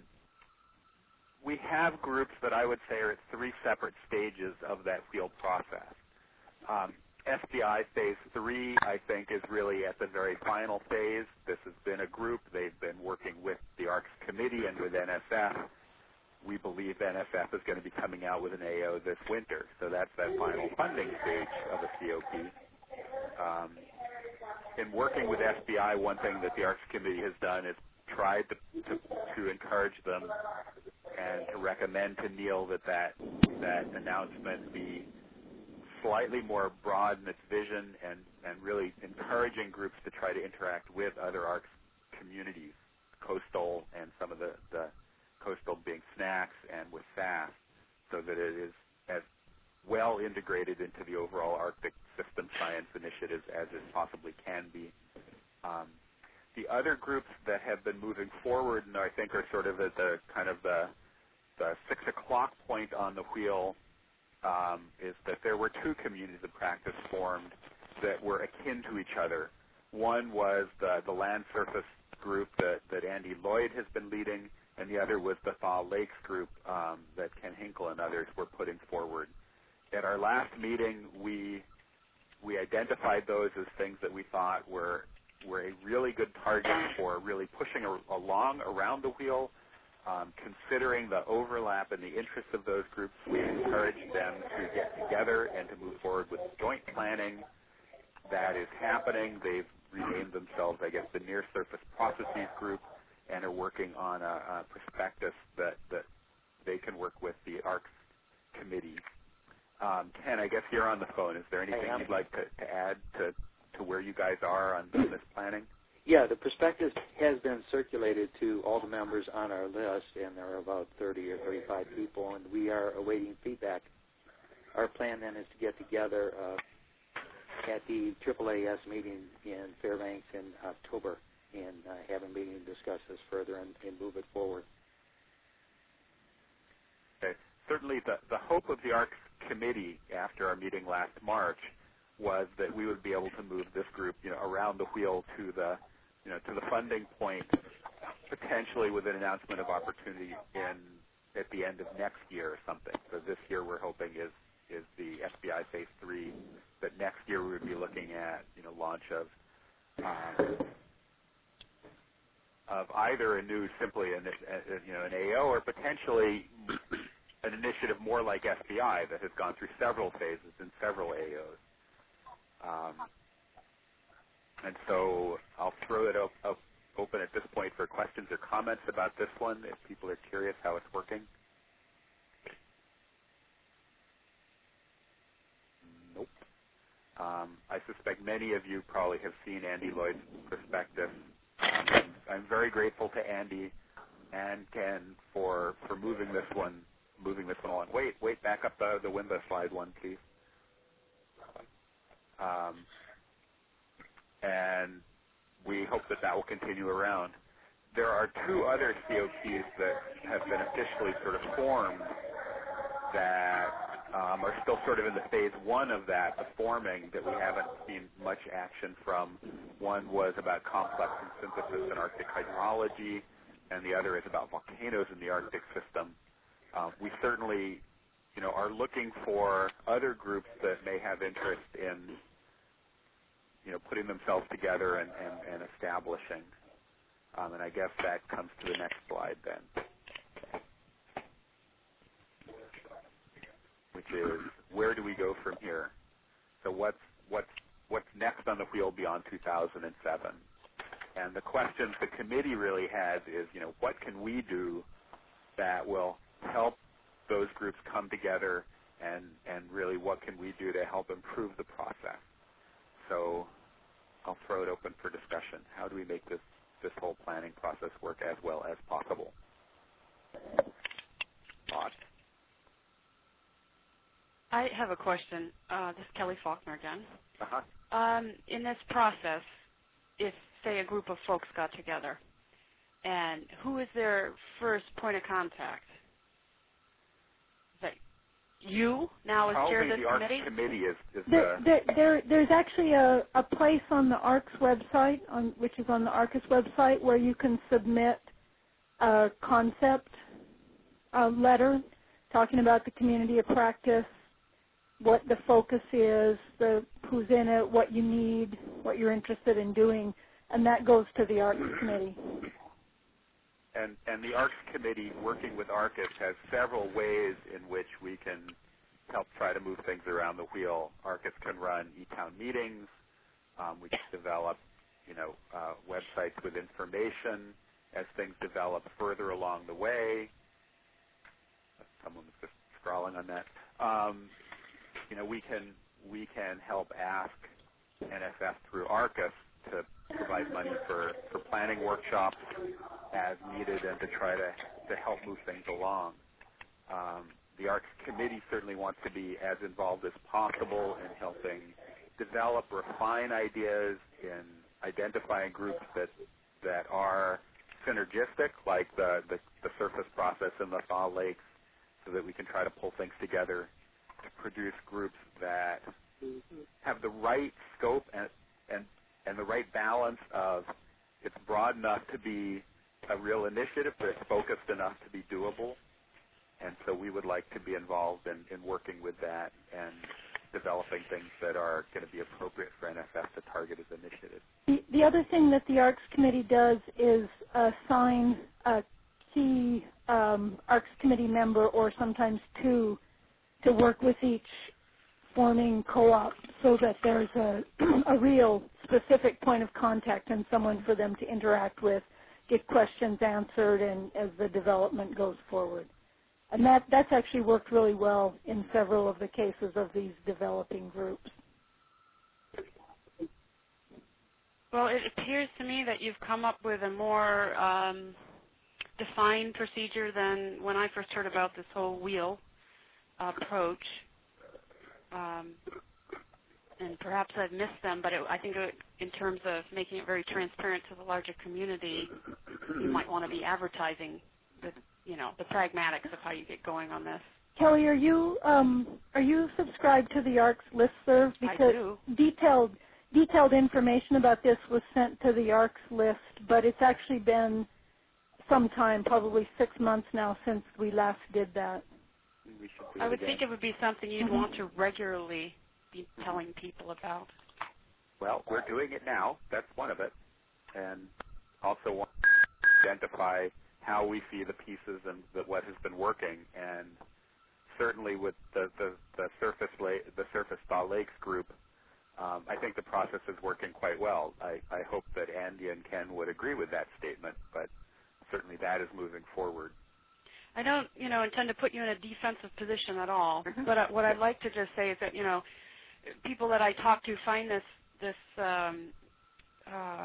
we have groups that I would say are at three separate stages of that wheel process. Um, S B I phase three, I think, is really at the very final phase. This has been a group. They've been working with the ARCS committee and with N S F. We believe N S F is going to be coming out with an A O this winter. So that's that final funding stage of a C O P. Um, in working with S B I, one thing that the ARCS committee has done is tried to, to, to encourage them and to recommend to Neil that that, that announcement be slightly more broad in its vision and, and really encouraging groups to try to interact with other ARCS communities, coastal and some of the, the coastal being snacks and with FAST, so that it is as well integrated into the overall Arctic system science initiatives as it possibly can be. Um, the other groups that have been moving forward and I think are sort of at the kind of the, the six o'clock point on the wheel Um, is that there were two communities of practice formed that were akin to each other. One was the, the land surface group that, that Andy Lloyd has been leading, and the other was the Thaw Lakes group um, that Ken Hinkle and others were putting forward. at our last meeting, we we identified those as things that we thought were were a really good target for really pushing a, along around the wheel. Um, considering the overlap and the interests of those groups, we encouraged them to get together and to move forward with joint planning. That is happening. They've renamed themselves, I guess, the Near Surface Processes Group, and are working on a, a prospectus that, that they can work with the ARCS committee. Um, Ken, I guess you're on the phone. Is there anything you'd like to, to add to, to where you guys are on, on this planning? Yeah, the prospectus has been circulated to all the members on our list, and there are about thirty or thirty-five people, and we are awaiting feedback. Our plan then is to get together uh, at the triple A S meeting in Fairbanks in October and uh, have a meeting to discuss this further and, and move it forward. Okay. Certainly the, the hope of the ARCS committee after our meeting last March was that we would be able to move this group, you know, around the wheel to the you know, to the funding point, potentially with an announcement of opportunity in at the end of next year or something. So this year we're hoping is is the F B I Phase Three. But next year we would be looking at you know launch of um, of either a new simply an a, you know an A O or potentially an initiative more like F B I that has gone through several phases and several A Os. Um, And so I'll throw it op- op- open at this point for questions or comments about this one if people are curious how it's working. Nope. Um, I suspect many of you probably have seen Andy Lloyd's perspective. Um, I'm very grateful to Andy and Ken for, for moving this one moving this one along. Wait, wait, back up the, the Wimba slide one, please. Um, and we hope that that will continue around. There are two other C O Ps that have been officially sort of formed that um, are still sort of in the phase one of that, the forming, that we haven't seen much action from. One was about complex and synthesis in Arctic hydrology, and the other is about volcanoes in the Arctic system. Um, we certainly, you know, are looking for other groups that may have interest in you know, putting themselves together and, and, and establishing. Um, and I guess that comes to the next slide then, which is where do we go from here? So what's, what's, what's next on the wheel beyond two thousand seven? And the questions the committee really has is, you know, what can we do that will help those groups come together, and, and really what can we do to help improve the process? So I'll throw it open for discussion. How do we make this, this whole planning process work as well as possible? Todd? I have a question. Uh, this is Kelly Faulkner again. Uh-huh. Um, in this process, if, say, a group of folks got together, and who is their first point of contact? Is that you now as chair of this the ARCS committee? committee is, is there, the... there, there, there's actually a, a place on the ARCS website, on, which is on the ARCS website, where you can submit a concept a letter talking about the community of practice, what the focus is, the who's in it, what you need, what you're interested in doing, and that goes to the ARCS committee. And, and the ARCS committee, working with ARCIS, has several ways in which we can help try to move things around the wheel. ARCIS can run e-town meetings. Um, we can develop, you know, uh, websites with information as things develop further along the way. Someone was just scrawling on that. Um, you know, we can we can help ask N S F through ARCIS to provide money for, for planning workshops as needed and to try to, to help move things along. Um, the ARCS committee certainly wants to be as involved as possible in helping develop, refine ideas, in identifying groups that that are synergistic, like the, the, the surface process in the thaw lakes, so that we can try to pull things together to produce groups that have the right scope and, and and the right balance of it's broad enough to be a real initiative, but it's focused enough to be doable, and so we would like to be involved in, in working with that and developing things that are going to be appropriate for N F S to target as initiatives. The, the other thing that the ARCS committee does is assign a key um, ARCS committee member, or sometimes two, to work with each forming co-op so that there's a, a real specific point of contact and someone for them to interact with, get questions answered, and as the development goes forward. And that, that's actually worked really well in several of the cases of these developing groups. Well, it appears to me that you've come up with a more um, defined procedure than when I first heard about this whole wheel approach. Um, and perhaps I've missed them, but it, I think it, in terms of making it very transparent to the larger community, you might want to be advertising the, you know, the pragmatics of how you get going on this. Kelly, are you um, are you subscribed to the ARCS listserv? Because I do. detailed detailed information about this was sent to the ARCS list, but it's actually been some time, probably six months now, since we last did that. We should do I it would again. think it would be something you'd Mm-hmm. want to regularly be telling people about. Well, we're doing it now. That's one of it. And also want to identify how we see the pieces and the, what has been working. And certainly with the, the, the surface la- the surface thaw lakes group, um, I think the process is working quite well. I, I hope that Andy and Ken would agree with that statement, but certainly that is moving forward. I don't, you know, intend to put you in a defensive position at all. But uh, what I'd like to just say is that, you know, people that I talk to find this this um, uh,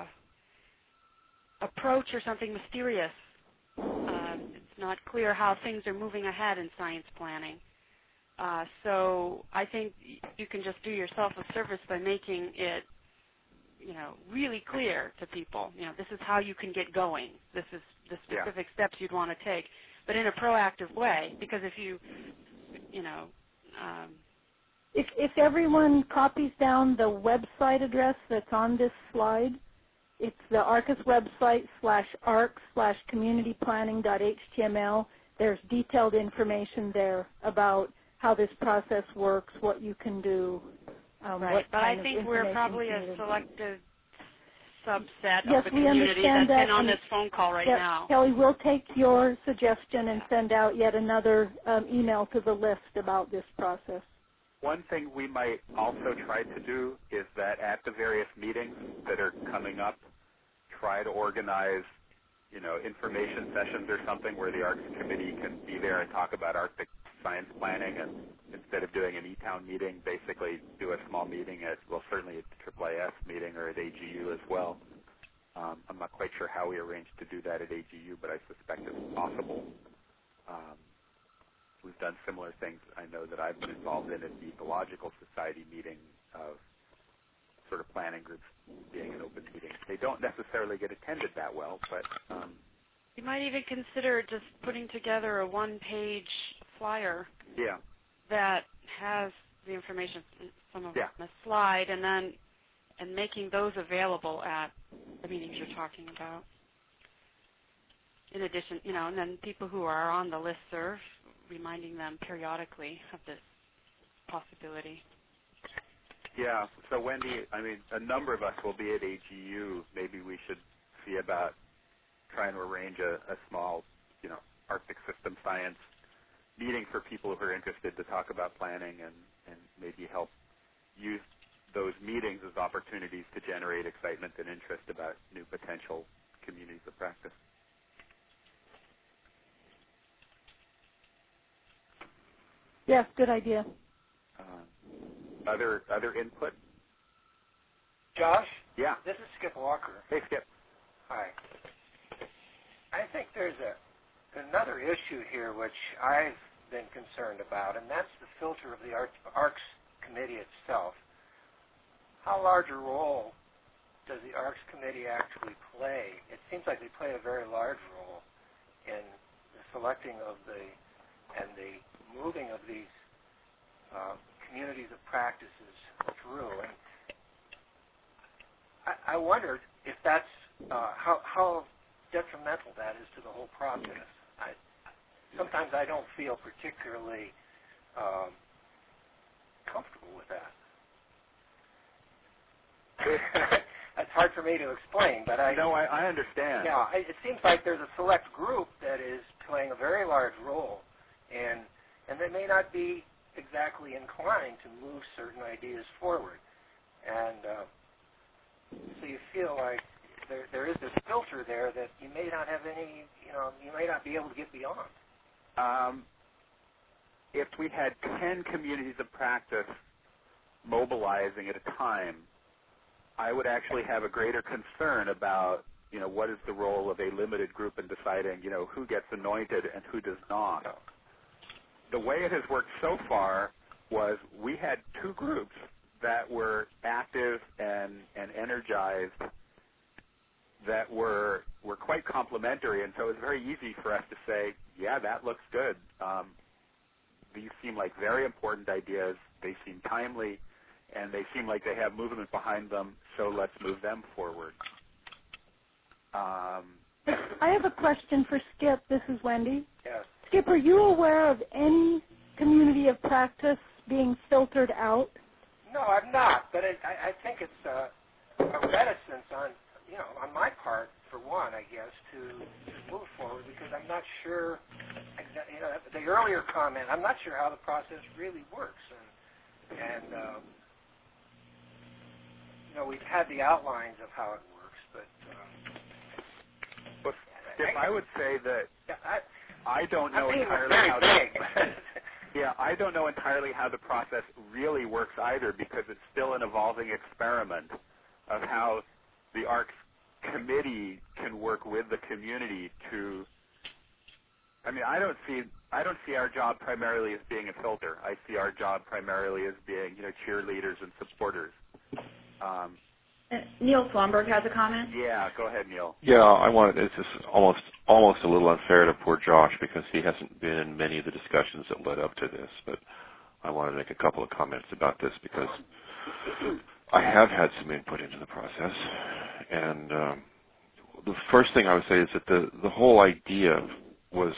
approach or something mysterious. Uh, it's not clear how things are moving ahead in science planning. Uh, so I think you can just do yourself a service by making it, you know, really clear to people. You know, this is how you can get going. This is the specific yeah. steps you'd want to take, but in a proactive way. Because if you, you know, um, if if everyone copies down the website address that's on this slide, it's the ARCUS website slash arc slash community planning dot h t m l. There's detailed information there about how this process works, what you can do. Um, right, what but kind I of think we're probably a needed. selected subset yes, of the we community understand that's that, been on and this phone call right yeah, now. Kelly, we'll take your suggestion and send out yet another um, email to the list about this process. One thing we might also try to do is that at the various meetings that are coming up, try to organize, you know, information sessions or something where the ARCS committee can be there and talk about Arctic science planning, and instead of doing an E-Town meeting, basically do a small meeting at, well, certainly at the triple A S meeting or at A G U as well. Um, I'm not quite sure how we arranged to do that at A G U, but I suspect it's possible. Um, we've done similar things I know that I've been involved in at the Ecological Society meeting of sort of planning groups being an open meeting. They don't necessarily get attended that well, but... Um, you might even consider just putting together a one-page flyer yeah. that has the information, some of yeah. it on the slide, and then and making those available at the meetings you're talking about. In addition, you know, and then people who are on the listserv, reminding them periodically of this possibility. Yeah, so Wendy, I mean, a number of us will be at A G U. Maybe we should see about trying to arrange a, a small, you know, Arctic system science meeting for people who are interested to talk about planning and, and maybe help use those meetings as opportunities to generate excitement and interest about new potential communities of practice. Yes, good idea. Uh, other other input? Josh? Yeah. This is Skip Walker. Hey, Skip. Hi. I think there's a another issue here which I've been concerned about, and that's the filter of the ARCS committee itself. How large a role does the ARCS committee actually play? It seems like they play a very large role in the selecting of the and the moving of these uh, communities of practices through. And I, I wondered if that's uh, how, how detrimental that is to the whole process. I, sometimes I don't feel particularly um, comfortable with that. That's hard for me to explain, but I no, I, I understand. Yeah, I, it seems like there's a select group that is playing a very large role, and and they may not be exactly inclined to move certain ideas forward, and uh, so you feel like there there is this filter there that you may not have any, you know, you may not be able to get beyond. Um, if we had ten communities of practice mobilizing at a time, I would actually have a greater concern about, you know, what is the role of a limited group in deciding, you know, who gets anointed and who does not. The way it has worked so far was we had two groups that were active and, and energized that were were quite complementary, and so it was very easy for us to say, yeah, that looks good. Um, these seem like very important ideas. They seem timely, and they seem like they have movement behind them, so let's move them forward. Um, I have a question for Skip. This is Wendy. Yes. Skip, are you aware of any community of practice being filtered out? No, I'm not, but it, I, I think it's a, a reticence on, you know, on my part, for one, I guess, to, to move forward because I'm not sure, exa- you know, the earlier comment, I'm not sure how the process really works. And, and um, you know, we've had the outlines of how it works, but... Um, but if I, I would say that yeah, I, I don't know I'm entirely very how big. the, yeah, I don't know entirely how the process really works either because it's still an evolving experiment of how the ARCS committee can work with the community to. I mean, I don't see I don't see our job primarily as being a filter. I see our job primarily as being, you know, cheerleaders and supporters. Um, Neil Swanberg has a comment. Yeah, go ahead, Neil. Yeah, I wanted. It's just almost almost a little unfair to poor Josh because he hasn't been in many of the discussions that led up to this. But I wanted to make a couple of comments about this because I have had some input into the process, and um, the first thing I would say is that the the whole idea was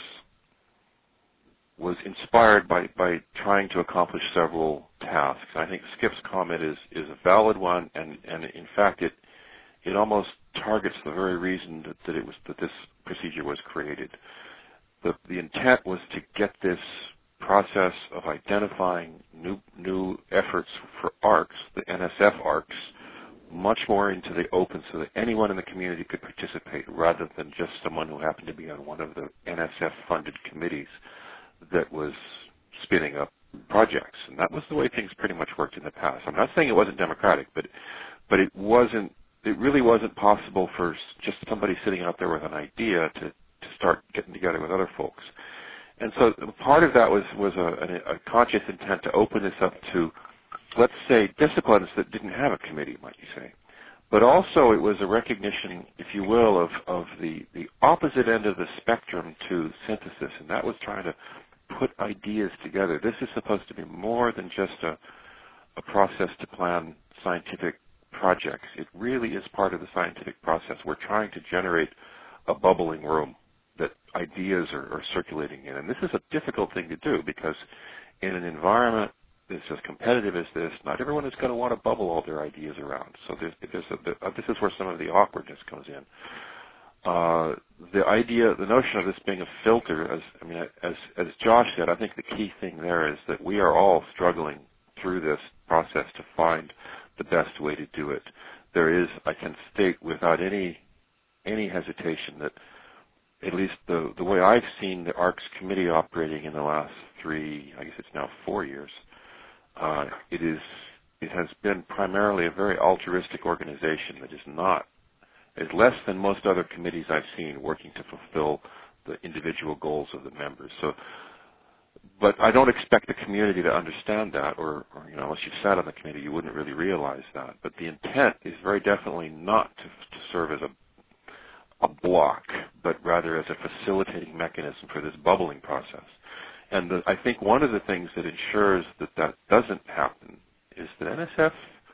was inspired by, by trying to accomplish several tasks. I think Skip's comment is, is a valid one, and, and in fact, it it almost targets the very reason that, that it was that this procedure was created. The the intent was to get this process of identifying new new efforts for ARCS, the N S F ARCS, much more into the open so that anyone in the community could participate rather than just someone who happened to be on one of the N S F-funded committees that was spinning up projects. And that was the way things pretty much worked in the past. I'm not saying it wasn't democratic, but but it wasn't, it really wasn't possible for just somebody sitting out there with an idea to, to start getting together with other folks. And so part of that was, was a, a conscious intent to open this up to, let's say, disciplines that didn't have a committee, might you say. But also it was a recognition, if you will, of, of the, the opposite end of the spectrum to synthesis, and that was trying to put ideas together. This is supposed to be more than just a, a process to plan scientific projects. It really is part of the scientific process. We're trying to generate a bubbling room that ideas are, are circulating in. And this is a difficult thing to do because in an environment that's as competitive as this, not everyone is going to want to bubble all their ideas around. So there's, there's a, uh, this is where some of the awkwardness comes in. Uh, the idea, the notion of this being a filter, as I mean, as as Josh said, I think the key thing there is that we are all struggling through this process to find the best way to do it. There is, I can state without any any hesitation that at least the the way I've seen the ARCS committee operating in the last three, I guess it's now four years, uh, it is it has been primarily a very altruistic organization that is not is less than most other committees I've seen working to fulfill the individual goals of the members. So, but I don't expect the community to understand that, or, or you know, unless you sat on the committee, you wouldn't really realize that. But the intent is very definitely not to, to serve as a, a block, but rather as a facilitating mechanism for this bubbling process. And the, I think one of the things that ensures that that doesn't happen is that N S F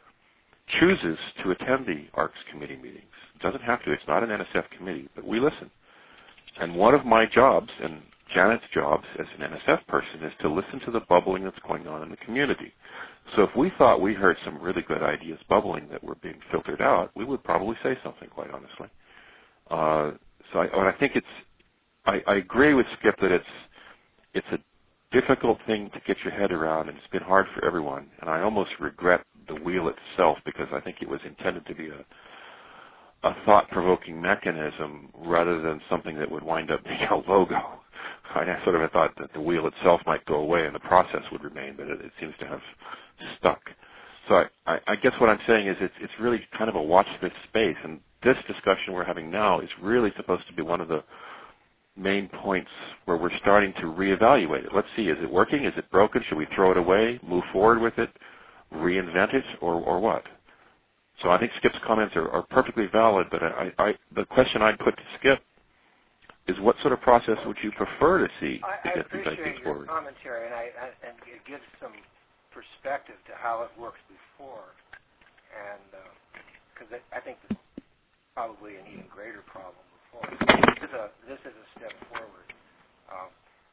chooses to attend the ARCS committee meetings. It doesn't have to. It's not an N S F committee, but we listen. And one of my jobs, and Janet's job as an N S F person is to listen to the bubbling that's going on in the community. So if we thought we heard some really good ideas bubbling that were being filtered out, we would probably say something, quite honestly. Uh, so I, I think it's, I, I agree with Skip that it's, it's a difficult thing to get your head around, and it's been hard for everyone. And I almost regret the wheel itself because I think it was intended to be a, a thought-provoking mechanism rather than something that would wind up being a logo. I sort of thought that the wheel itself might go away and the process would remain, but it, it seems to have stuck. So I, I, I guess what I'm saying is it's, it's really kind of a watch this space, and this discussion we're having now is really supposed to be one of the main points where we're starting to reevaluate it. Let's see, is it working? Is it broken? Should we throw it away, move forward with it, reinvent it, or, or what? So I think Skip's comments are, are perfectly valid, but I, I, the question I'd put to Skip is what sort of process would you prefer to see I, to I get these ideas appreciate your forward? commentary, and, I, I, and it gives some perspective to how it works before, and because uh, I think this is probably an even greater problem before. This is a, this is a step forward. Um,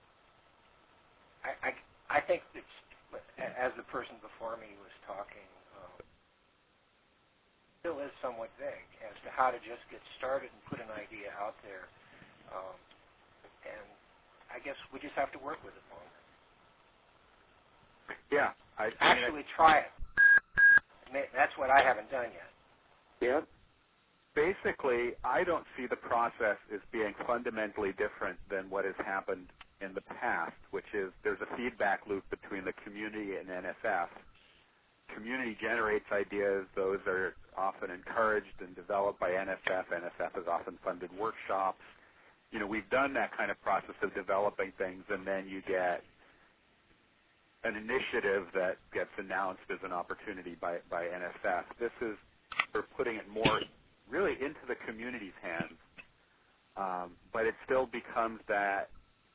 I, I, I think it's, as the person before me was talking, um, still is somewhat vague as to how to just get started and put an idea out there. Um, and I guess we just have to work with it longer. Yeah. I, Actually try it. That's what I haven't done yet. Yeah. Basically, I don't see the process as being fundamentally different than what has happened in the past, which is there's a feedback loop between the community and N S F. Community generates ideas. Those are often encouraged and developed by N S F. N S F has often funded workshops. You know, we've done that kind of process of developing things, and then you get an initiative that gets announced as an opportunity by, by N S F. This is, we're putting it more really into the community's hands, um, but it still becomes that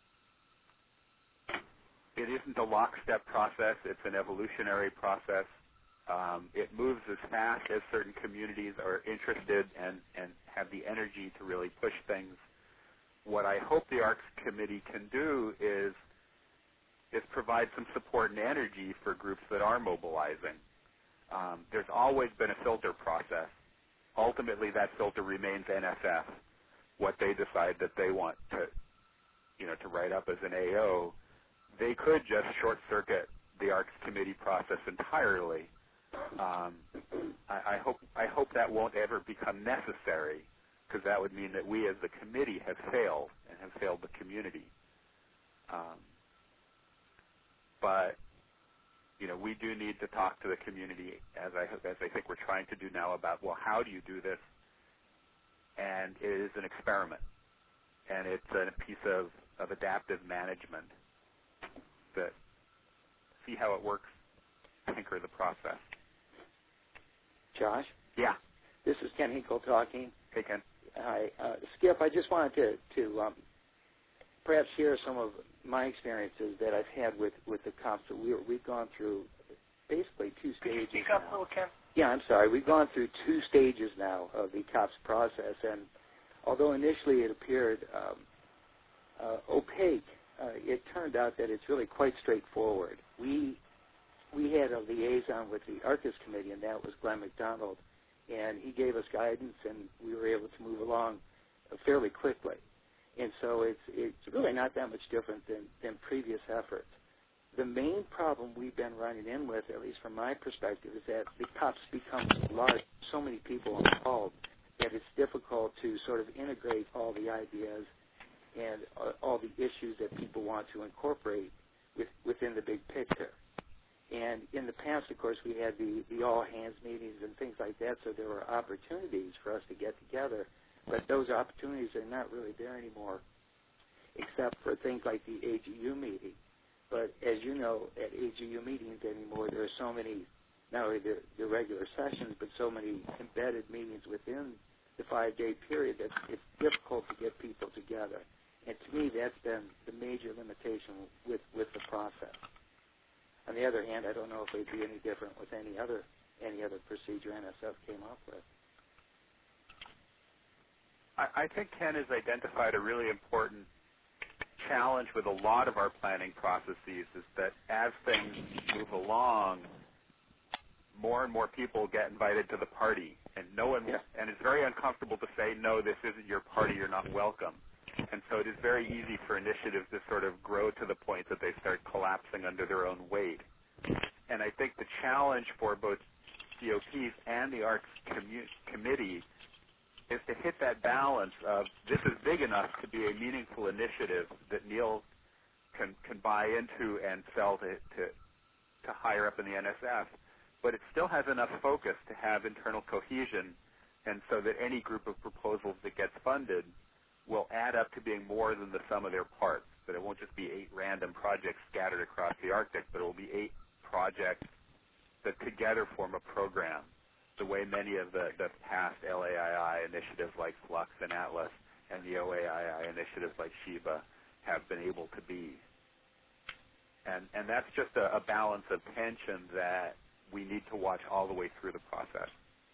it isn't a lockstep process. It's an evolutionary process. Um, it moves as fast as certain communities are interested and, and have the energy to really push things. What I hope the ARCS Committee can do is is provide some support and energy for groups that are mobilizing. Um, there's always been a filter process. Ultimately, that filter remains N S F. What they decide that they want to, you know, to write up as an A O, they could just short-circuit the ARCS Committee process entirely. Um, I, I hope I hope that won't ever become necessary, because that would mean that we as the committee have failed and have failed the community. Um, but, you know, we do need to talk to the community, as I, as I think we're trying to do now, about, well, how do you do this? And it is an experiment, and it's a piece of, of adaptive management that see how it works, tinker the process. Josh? Yeah. This is Ken Hinkle talking. Hey, Ken. Hi. Uh, Skip, I just wanted to, to um, perhaps share some of my experiences that I've had with, with the cops. We, we've gone through basically two stages. Speak up a little, Ken. Yeah, I'm sorry. We've gone through two stages now of the COPS process, and although initially it appeared um, uh, opaque, uh, it turned out that it's really quite straightforward. We we had a liaison with the ARCIS committee, and that was Glenn McDonald, and he gave us guidance, and we were able to move along fairly quickly. And so it's it's really not that much different than, than previous efforts. The main problem we've been running in with, at least from my perspective, is that the COPS become large, so many people involved, that it's difficult to sort of integrate all the ideas and uh, all the issues that people want to incorporate with, within the big picture. And in the past, of course, we had the, the all-hands meetings and things like that, so there were opportunities for us to get together, but those opportunities are not really there anymore, except for things like the A G U meeting. But as you know, at A G U meetings anymore, there are so many, not only the, the regular sessions, but so many embedded meetings within the five-day period that it's difficult to get people together. And to me, that's been the major limitation with, with the process. On the other hand, I don't know if it would be any different with any other any other procedure N S F came up with. I, I think Ken has identified a really important challenge with a lot of our planning processes is that as things move along, more and more people get invited to the party, and no one, yeah. and it's very uncomfortable to say, no, this isn't your party, you're not welcome. And so it is very easy for initiatives to sort of grow to the point that they start collapsing under their own weight. And I think the challenge for both C O Ps and the Arcs commu- Committee is to hit that balance of this is big enough to be a meaningful initiative that Neil can, can buy into and sell to, to, to higher up in the N S F, but it still has enough focus to have internal cohesion, and so that any group of proposals that gets funded will add up to being more than the sum of their parts, that it won't just be eight random projects scattered across the Arctic, but it will be eight projects that together form a program, the way many of the, the past L A I I initiatives like Flux and Atlas and the O A I I initiatives like Shiva have been able to be. And, and that's just a, a balance of tension that we need to watch all the way through the process.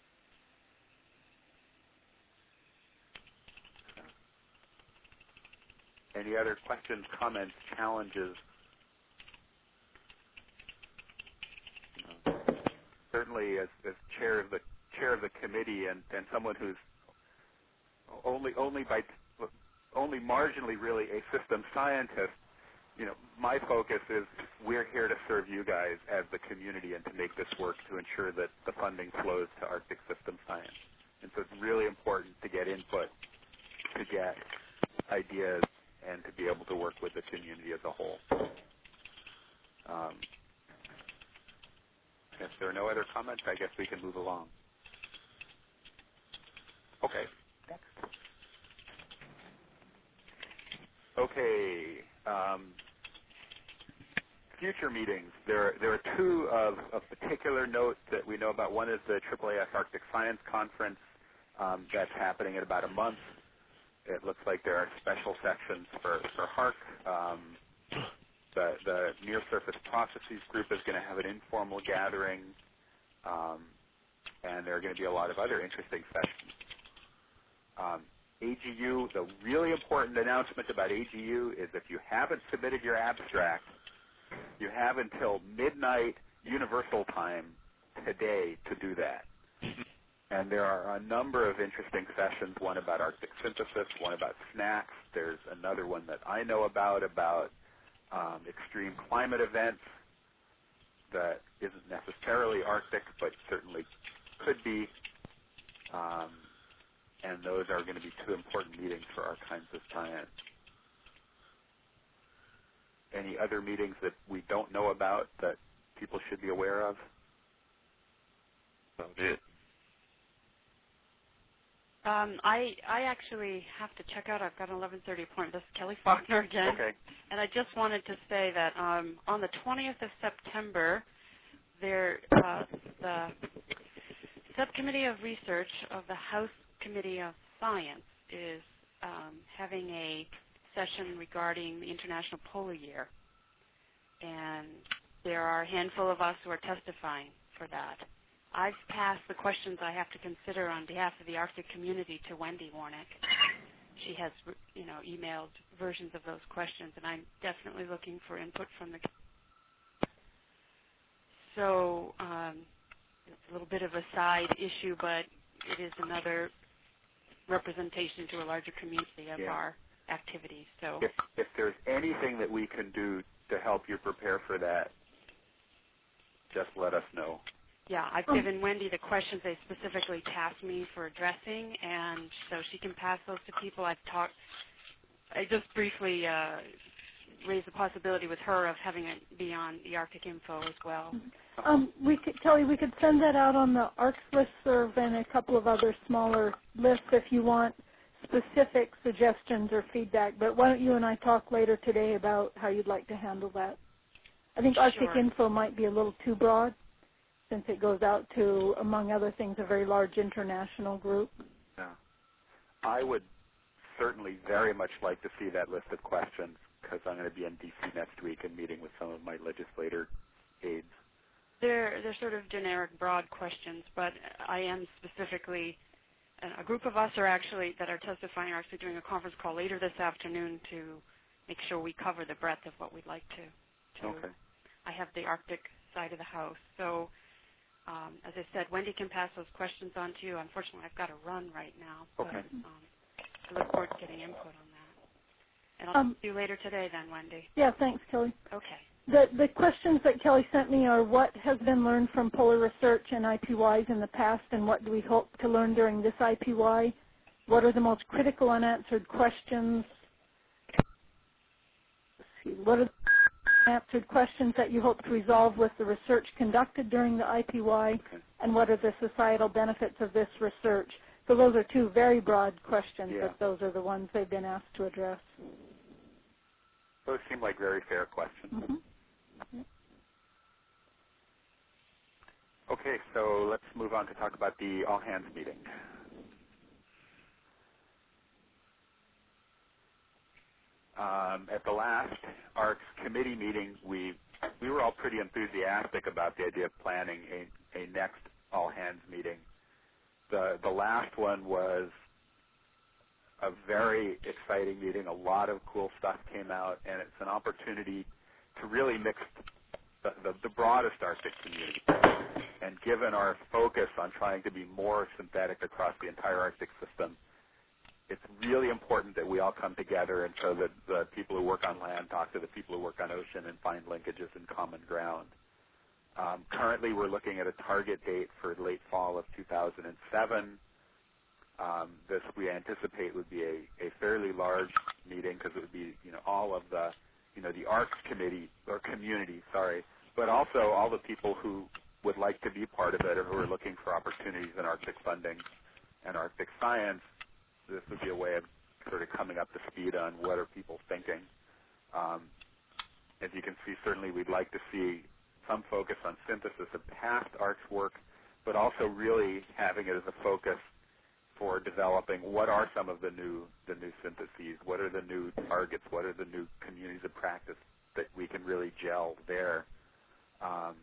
Any other questions, comments, challenges? Certainly, as, as chair of the chair of the committee, and, and someone who's only only by only marginally really a system scientist, you know, my focus is we're here to serve you guys as the community and to make this work to ensure that the funding flows to Arctic system science. And so it's really important to get input, to get ideas, and to be able to work with the community as a whole. Um, if there are no other comments, I guess we can move along. Okay, next. Okay, um, future meetings. There, there are two of, of particular note that we know about. One is the triple A S Arctic Science Conference um, that's happening in about a month. It looks like there are special sections for, for HARC. Um, the, the Near Surface Processes group is going to have an informal gathering, um, and there are going to be a lot of other interesting sessions. Um, A G U, the really important announcement about A G U is if you haven't submitted your abstract, you have until midnight Universal Time today to do that. And there are a number of interesting sessions, one about Arctic synthesis, one about snacks. There's another one that I know about, about um, extreme climate events that isn't necessarily Arctic, but certainly could be. Um, and those are going to be two important meetings for our kinds of science. Any other meetings that we don't know about that people should be aware of? That's it. Um, I I actually have to check out. I've got an eleven thirty appointment. This is Kelly Faulkner again. Okay. And I just wanted to say that um, on the twentieth of September, there uh, the Subcommittee of Research of the House Committee of Science is um, having a session regarding the International Polar Year. And there are a handful of us who are testifying for that. I've passed the questions I have to consider on behalf of the Arctic community to Wendy Warnick. She has, you know, emailed versions of those questions, and I'm definitely looking for input from the. So um, it's a little bit of a side issue, but it is another representation to a larger community of yeah. our activities. So if, if there's anything that we can do to help you prepare for that, just let us know. Yeah, I've given Wendy the questions they specifically tasked me for addressing, and so she can pass those to people. I've talked, I just briefly uh, raised the possibility with her of having it be on the Arctic Info as well. Um, we could, Kelly, we could send that out on the ARCS listserv and a couple of other smaller lists if you want specific suggestions or feedback. But why don't you and I talk later today about how you'd like to handle that? I think Arctic Sure. Info might be a little too broad, since it goes out to, among other things, a very large international group. Yeah. I would certainly very much like to see that list of questions because I'm going to be in D C next week and meeting with some of my legislator aides. They're, they're sort of generic, broad questions, but I am specifically, a group of us are actually, that are testifying, are actually doing a conference call later this afternoon to make sure we cover the breadth of what we'd like to. to. Okay. I have the Arctic side of the house. So, um, as I said, Wendy can pass those questions on to you. Unfortunately, I've got to run right now. Okay. But, um, I look forward to getting input on that. And I'll Um, see you later today then, Wendy. Yeah, thanks, Kelly. Okay. The the questions that Kelly sent me are what has been learned from polar research and I P Ys in the past, and what do we hope to learn during this I P Y? What are the most critical unanswered questions? Let's see, what are the unanswered questions that you hope to resolve with the research conducted during the I P Y? Okay. And what are the societal benefits of this research? So those are two very broad questions, Yeah. but those are the ones they've been asked to address. Those seem like very fair questions. Mm-hmm. Okay, so let's move on to talk about the all-hands meeting. Um, at the last A R C committee meeting, we we were all pretty enthusiastic about the idea of planning a, a next all-hands meeting. The the last one was a very exciting meeting. A lot of cool stuff came out, and it's an opportunity to really mix the, the, the broadest Arctic community. And given our focus on trying to be more synthetic across the entire Arctic system, it's really important that we all come together, and so that the people who work on land talk to the people who work on ocean and find linkages and common ground. Um, currently, we're looking at a target date for late fall of two thousand seven. Um, this we anticipate would be a, a fairly large meeting, because it would be, you know, all of the, you know, the A R C committee or community, sorry, but also all the people who would like to be part of it or who are looking for opportunities in Arctic funding and Arctic science. This would be a way of sort of coming up to speed on what are people thinking. Um, as you can see, certainly we'd like to see some focus on synthesis of past A R C work, but also really having it as a focus for developing what are some of the new the new syntheses, what are the new targets, what are the new communities of practice that we can really gel there um,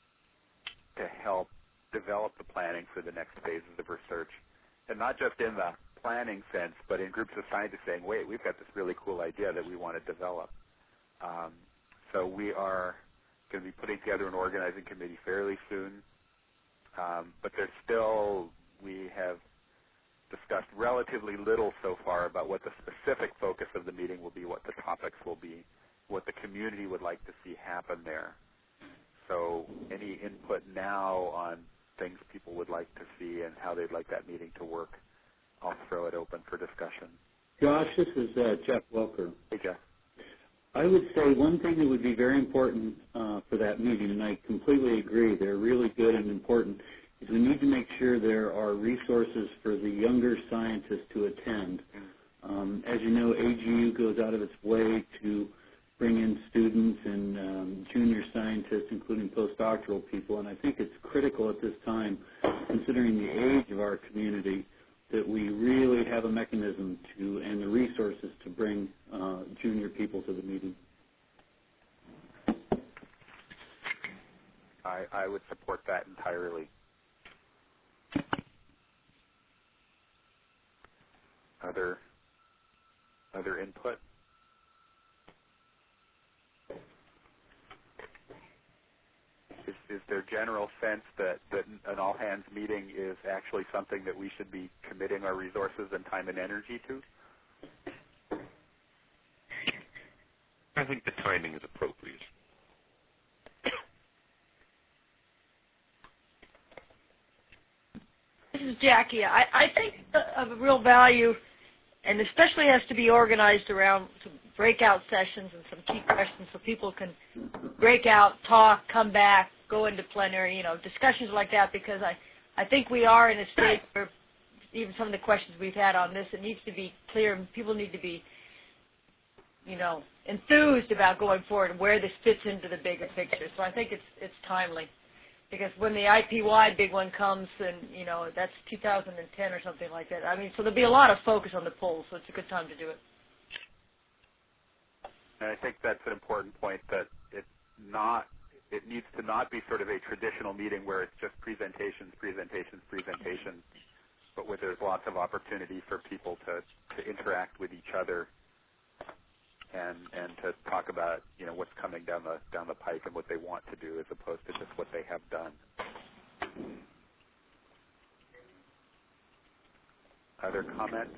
to help develop the planning for the next phases of research. And not just in the planning sense, but in groups of scientists saying, wait, we've got this really cool idea that we want to develop. Um, so we are going to be putting together an organizing committee fairly soon, um, but there's still, we have discussed relatively little so far about what the specific focus of the meeting will be, what the topics will be, what the community would like to see happen there. So any input now on things people would like to see and how they'd like that meeting to work, I'll throw it open for discussion. Josh, this is uh, Jeff Welker. Hey, Jeff. I would say one thing that would be very important uh, for that meeting, and I completely agree, they're really good and important, is we need to make sure there are resources for the younger scientists to attend. Um, as you know, A G U goes out of its way to bring in students and um, junior scientists, including postdoctoral people, and I think it's critical at this time, considering the age of our community, that we really have a mechanism to and the resources to bring uh, junior people to the meeting. I, I would support that entirely. Other other input? Is, is there general sense that, that an all-hands meeting is actually something that we should be committing our resources and time and energy to? I think the timing is appropriate. This is Jackie. I, I think of real value, and especially has to be organized around some breakout sessions and some key questions so people can break out, talk, come back, go into plenary, you know, discussions like that, because I, I think we are in a state where even some of the questions we've had on this, it needs to be clear and people need to be, you know, enthused about going forward and where this fits into the bigger picture. So I think it's it's timely. Because when the I P Y big one comes, and, you know, that's two thousand ten or something like that. I mean, so there'll be a lot of focus on the polls, so it's a good time to do it. And I think that's an important point, that it's not, it needs to not be sort of a traditional meeting where it's just presentations, presentations, presentations, but where there's lots of opportunity for people to, to interact with each other and and to talk about you know what's coming down the down the pike and what they want to do as opposed to just what they have done. Other comments?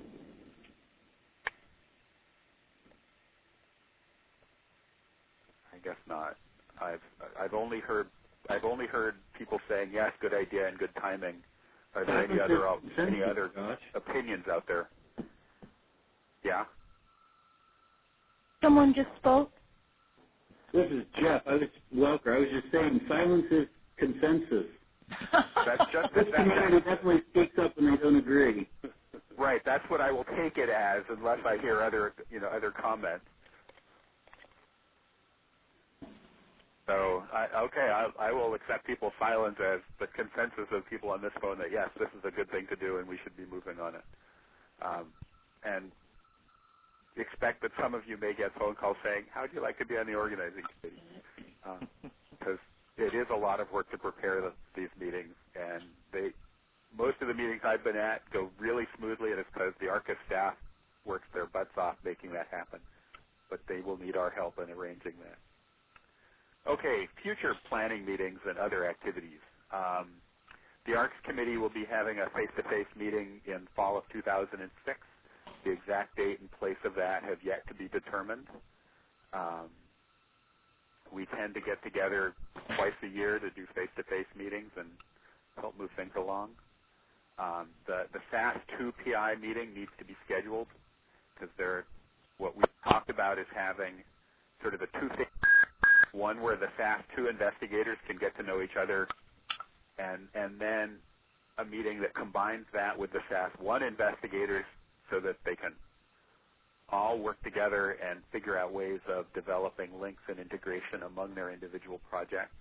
I guess not. I've I've only heard I've only heard people saying yes, good idea and good timing. Are there any other any other opinions out there? Yeah. Someone just spoke. This is Jeff. I was Welker. I was just saying, silence is consensus. That's just This that, community definitely speaks up when they don't agree. Right. That's what I will take it as, unless I hear other you know other comments. So, I, okay, I, I will accept people's silence as the consensus of people on this phone that, yes, this is a good thing to do and we should be moving on it. Um, and expect that some of you may get phone calls saying, how would you like to be on the organizing committee? Because um, it is a lot of work to prepare the, these meetings, and they most of the meetings I've been at go really smoothly, and it's because the ARCIS staff works their butts off making that happen. But they will need our help in arranging that. Okay, future planning meetings and other activities. Um, the ARCS committee will be having a face-to-face meeting in fall of two thousand six. The exact date and place of that have yet to be determined. Um, we tend to get together twice a year to do face-to-face meetings and help move things along. Um, the the S A S two P I meeting needs to be scheduled because they're what we've talked about is having sort of a two things. One where the S A S two investigators can get to know each other, and and then a meeting that combines that with the S A S one investigators so that they can all work together and figure out ways of developing links and integration among their individual projects.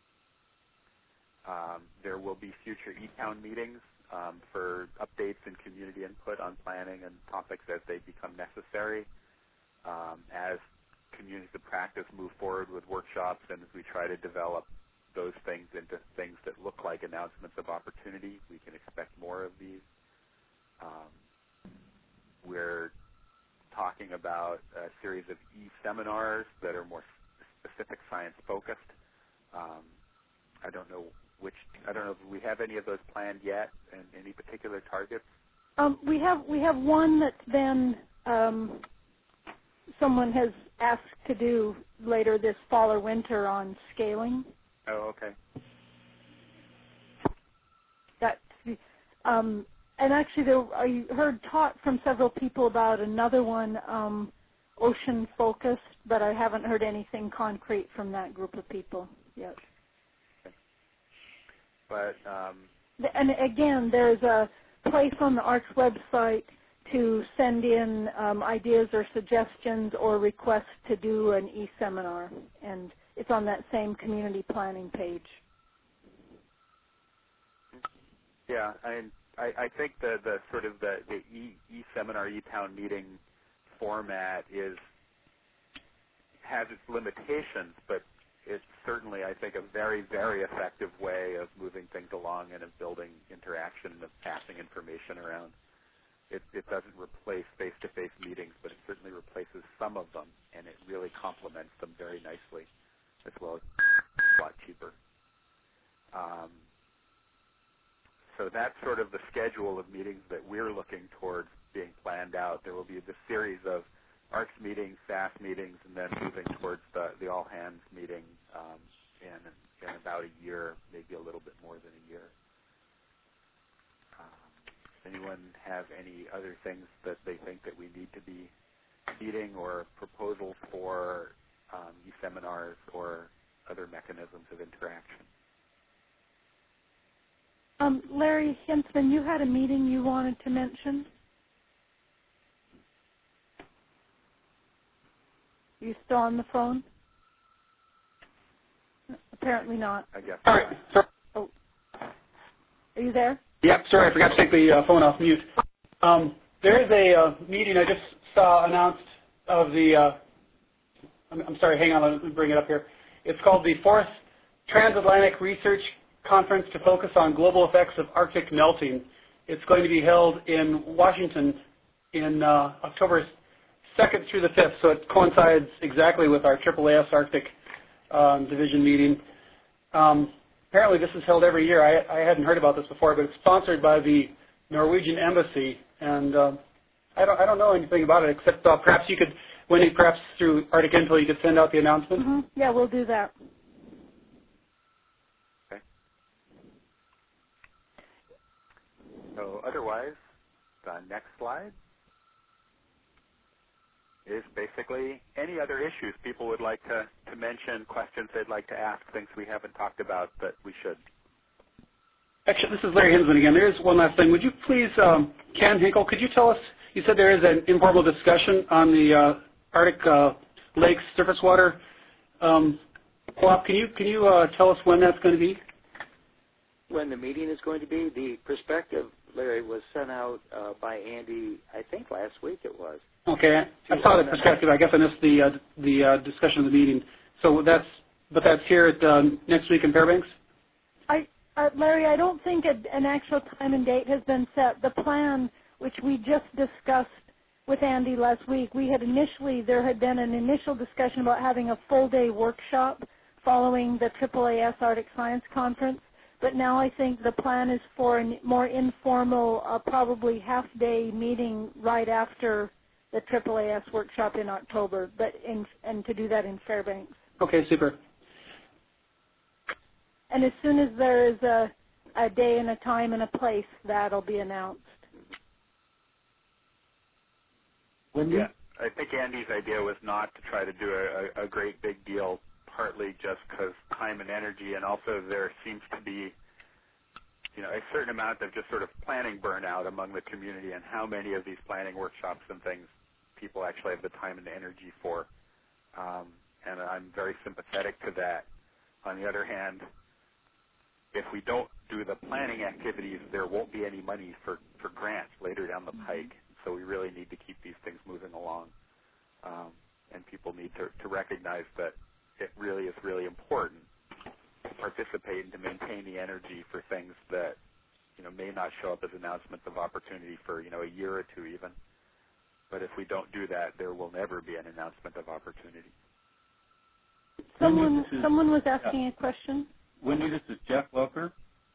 Um, there will be future E-Town meetings um, for updates and community input on planning and topics as they become necessary. Um, as communities of practice move forward with workshops and as we try to develop those things into things that look like announcements of opportunity, we can expect more of these. Um, we're talking about a series of e-seminars that are more specific science-focused. Um, I don't know which, I don't know if we have any of those planned yet and any particular targets. Um, we have we have one that's been um, someone has asked to do later this fall or winter on scaling. Oh, okay. That, um, and actually, there, I heard talk from several people about another one, um, ocean focused, but I haven't heard anything concrete from that group of people yet. Okay. But um, and again, there's a place on the ARCS website to send in um, ideas or suggestions or requests to do an e-seminar, and it's on that same community planning page. Yeah, I I, I think the, the sort of the, the e, e-seminar, e-town meeting format is has its limitations, but it's certainly, I think, a very, very effective way of moving things along and of building interaction and of passing information around. It, it doesn't replace face-to-face meetings, but it certainly replaces some of them, and it really complements them very nicely, as well as a lot cheaper. Um, so that's sort of the schedule of meetings that we're looking towards being planned out. There will be this series of ARCS meetings, S A S meetings, and then moving towards the, the all-hands meeting um, in, in about a year, maybe a little bit more than a year. Anyone have any other things that they think that we need to be meeting or proposals for um, e-seminars or other mechanisms of interaction? Um, Larry Hintzman, you had a meeting you wanted to mention? Are you still on the phone? Apparently not. I guess. Sorry. Sorry. Oh. Are you there? Yep, sorry, I forgot to take the uh, phone off mute. Um, there is a uh, meeting I just saw announced of the, uh, I'm, I'm sorry, hang on, let me bring it up here. It's called the Fourth Transatlantic Research Conference to Focus on Global Effects of Arctic Melting. It's going to be held in Washington in uh, October second through the fifth, so it coincides exactly with our triple A S Arctic um, Division meeting. Um, apparently this is held every year. I, I hadn't heard about this before, but it's sponsored by the Norwegian Embassy, and um, I don't I don't know anything about it except uh, perhaps you could, Wendy, perhaps through Arctic Info you could send out the announcement. Mm-hmm. Yeah, we'll do that. Okay. So otherwise, the next slide is basically any other issues people would like to, to mention, questions they'd like to ask, things we haven't talked about that we should. Actually, this is Larry Hinsman again. There is one last thing. Would you please, um, Ken Hinkle, could you tell us, you said there is an informal discussion on the uh, Arctic uh, Lakes surface water um, co-op. Can you, can you uh, tell us when that's going to be? When the meeting is going to be? The perspective, Larry, was sent out uh, by Andy, I think last week it was. Okay, I saw the perspective. I guess I missed the uh, the uh, discussion of the meeting. So that's, but that's here at uh, next week in Fairbanks. I, uh, Larry, I don't think a, an actual time and date has been set. The plan, which we just discussed with Andy last week, we had initially there had been an initial discussion about having a full day workshop following the triple A S Arctic Science Conference. But now I think the plan is for a more informal, uh, probably half day meeting right after the triple A S workshop in October, but in, and to do that in Fairbanks. Okay, super. And as soon as there is a, a day and a time and a place, that'll be announced. Wendy? Yeah, I think Andy's idea was not to try to do a, a great big deal, partly just because time and energy, and also there seems to be, you know, a certain amount of just sort of planning burnout among the community, and how many of these planning workshops and things people actually have the time and energy for. Um, and I'm very sympathetic to that. On the other hand, if we don't do the planning activities, there won't be any money for, for grants later down the pike. So we really need to keep these things moving along. Um, and people need to, to recognize that it really is really important to participate and to maintain the energy for things that, you know, may not show up as announcements of opportunity for, you know, a year or two even. But if we don't do that, there will never be an announcement of opportunity. Someone, is, someone was asking uh, a question. Wendy, this is Jeff Welker.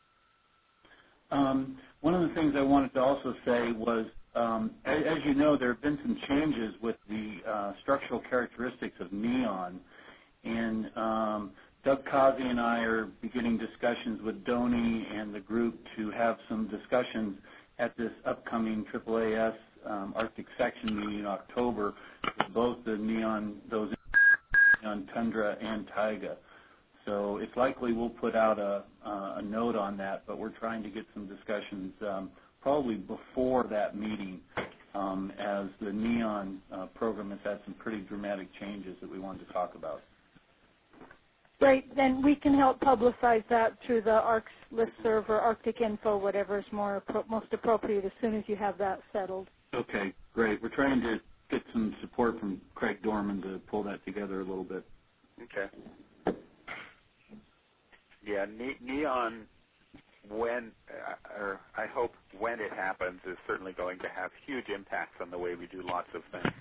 Um, one of the things I wanted to also say was, um, as, as you know, there have been some changes with the uh, structural characteristics of neon. And um, Doug Causey and I are beginning discussions with Donnie and the group to have some discussions at this upcoming triple A S um, Arctic section meeting in October with both the neon, those neon tundra and taiga. So it's likely we'll put out a, uh, a note on that, but we're trying to get some discussions um, probably before that meeting, um, as the neon uh, program has had some pretty dramatic changes that we wanted to talk about. Great. Then we can help publicize that through the A R C listserv or Arctic Info, whatever is more most appropriate as soon as you have that settled. Okay, great. We're trying to get some support from Craig Dorman to pull that together a little bit. Okay. Yeah, ne- neon, when, uh, or I hope when it happens, is certainly going to have huge impacts on the way we do lots of things.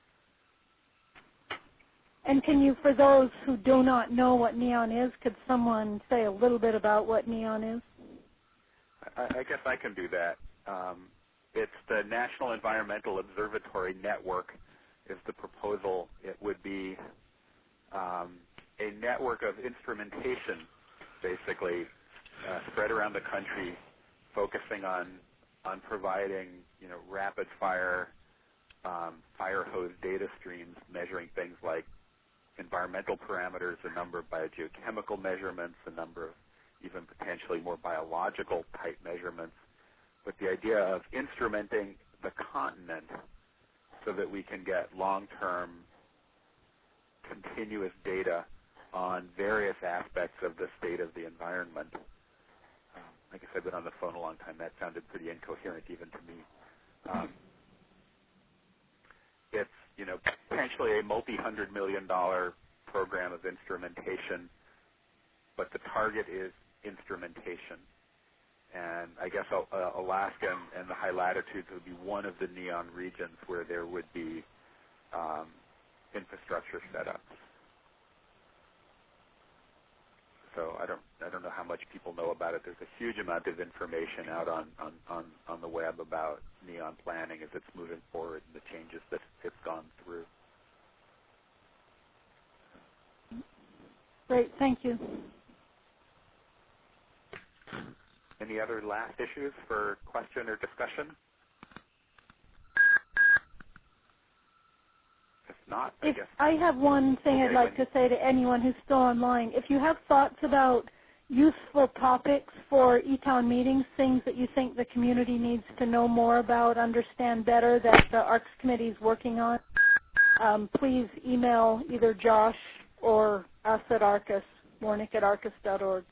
And can you, for those who do not know what neon is, could someone say a little bit about what neon is? I, I guess I can do that. Um, it's the National Environmental Observatory Network is the proposal. It would be um, a network of instrumentation, basically, uh, spread around the country, focusing on on providing, you know, rapid fire um, fire hose data streams, measuring things like environmental parameters, a number of biogeochemical measurements, a number of even potentially more biological type measurements, with the idea of instrumenting the continent so that we can get long-term continuous data on various aspects of the state of the environment. Um, I guess I've been on the phone a long time. That sounded pretty incoherent even to me. Um, it's, you know, potentially a multi-hundred million dollar program of instrumentation, but the target is instrumentation. And I guess uh, Alaska and, and the high latitudes would be one of the neon regions where there would be um, infrastructure setups. So I don't I don't know how much people know about it. There's a huge amount of information out on, on, on, on the web about NEON planning as it's moving forward and the changes that it's gone through. Great, thank you. Any other last issues for question or discussion? If not, I If guess. I have one thing Okay, I'd like Wendy. to say to anyone who's still online. If you have thoughts about useful topics for e-town meetings, things that you think the community needs to know more about, understand better, that the ARCS committee is working on, um, please email either Josh or us at ARCUS, Warnick at arcus dot org.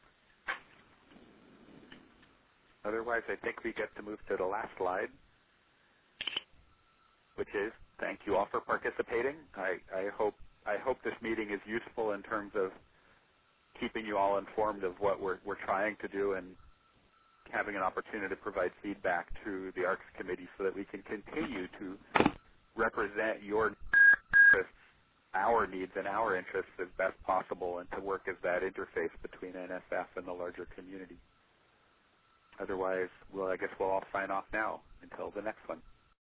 Otherwise, I think we get to move to the last slide, which is thank you all for participating. I, I hope I hope this meeting is useful in terms of keeping you all informed of what we're we're trying to do and having an opportunity to provide feedback to the ARCS committee so that we can continue to represent your interests, our needs, and our interests as best possible, and to work as that interface between N S F and the larger community. Otherwise, well, I guess we'll all sign off now until the next one.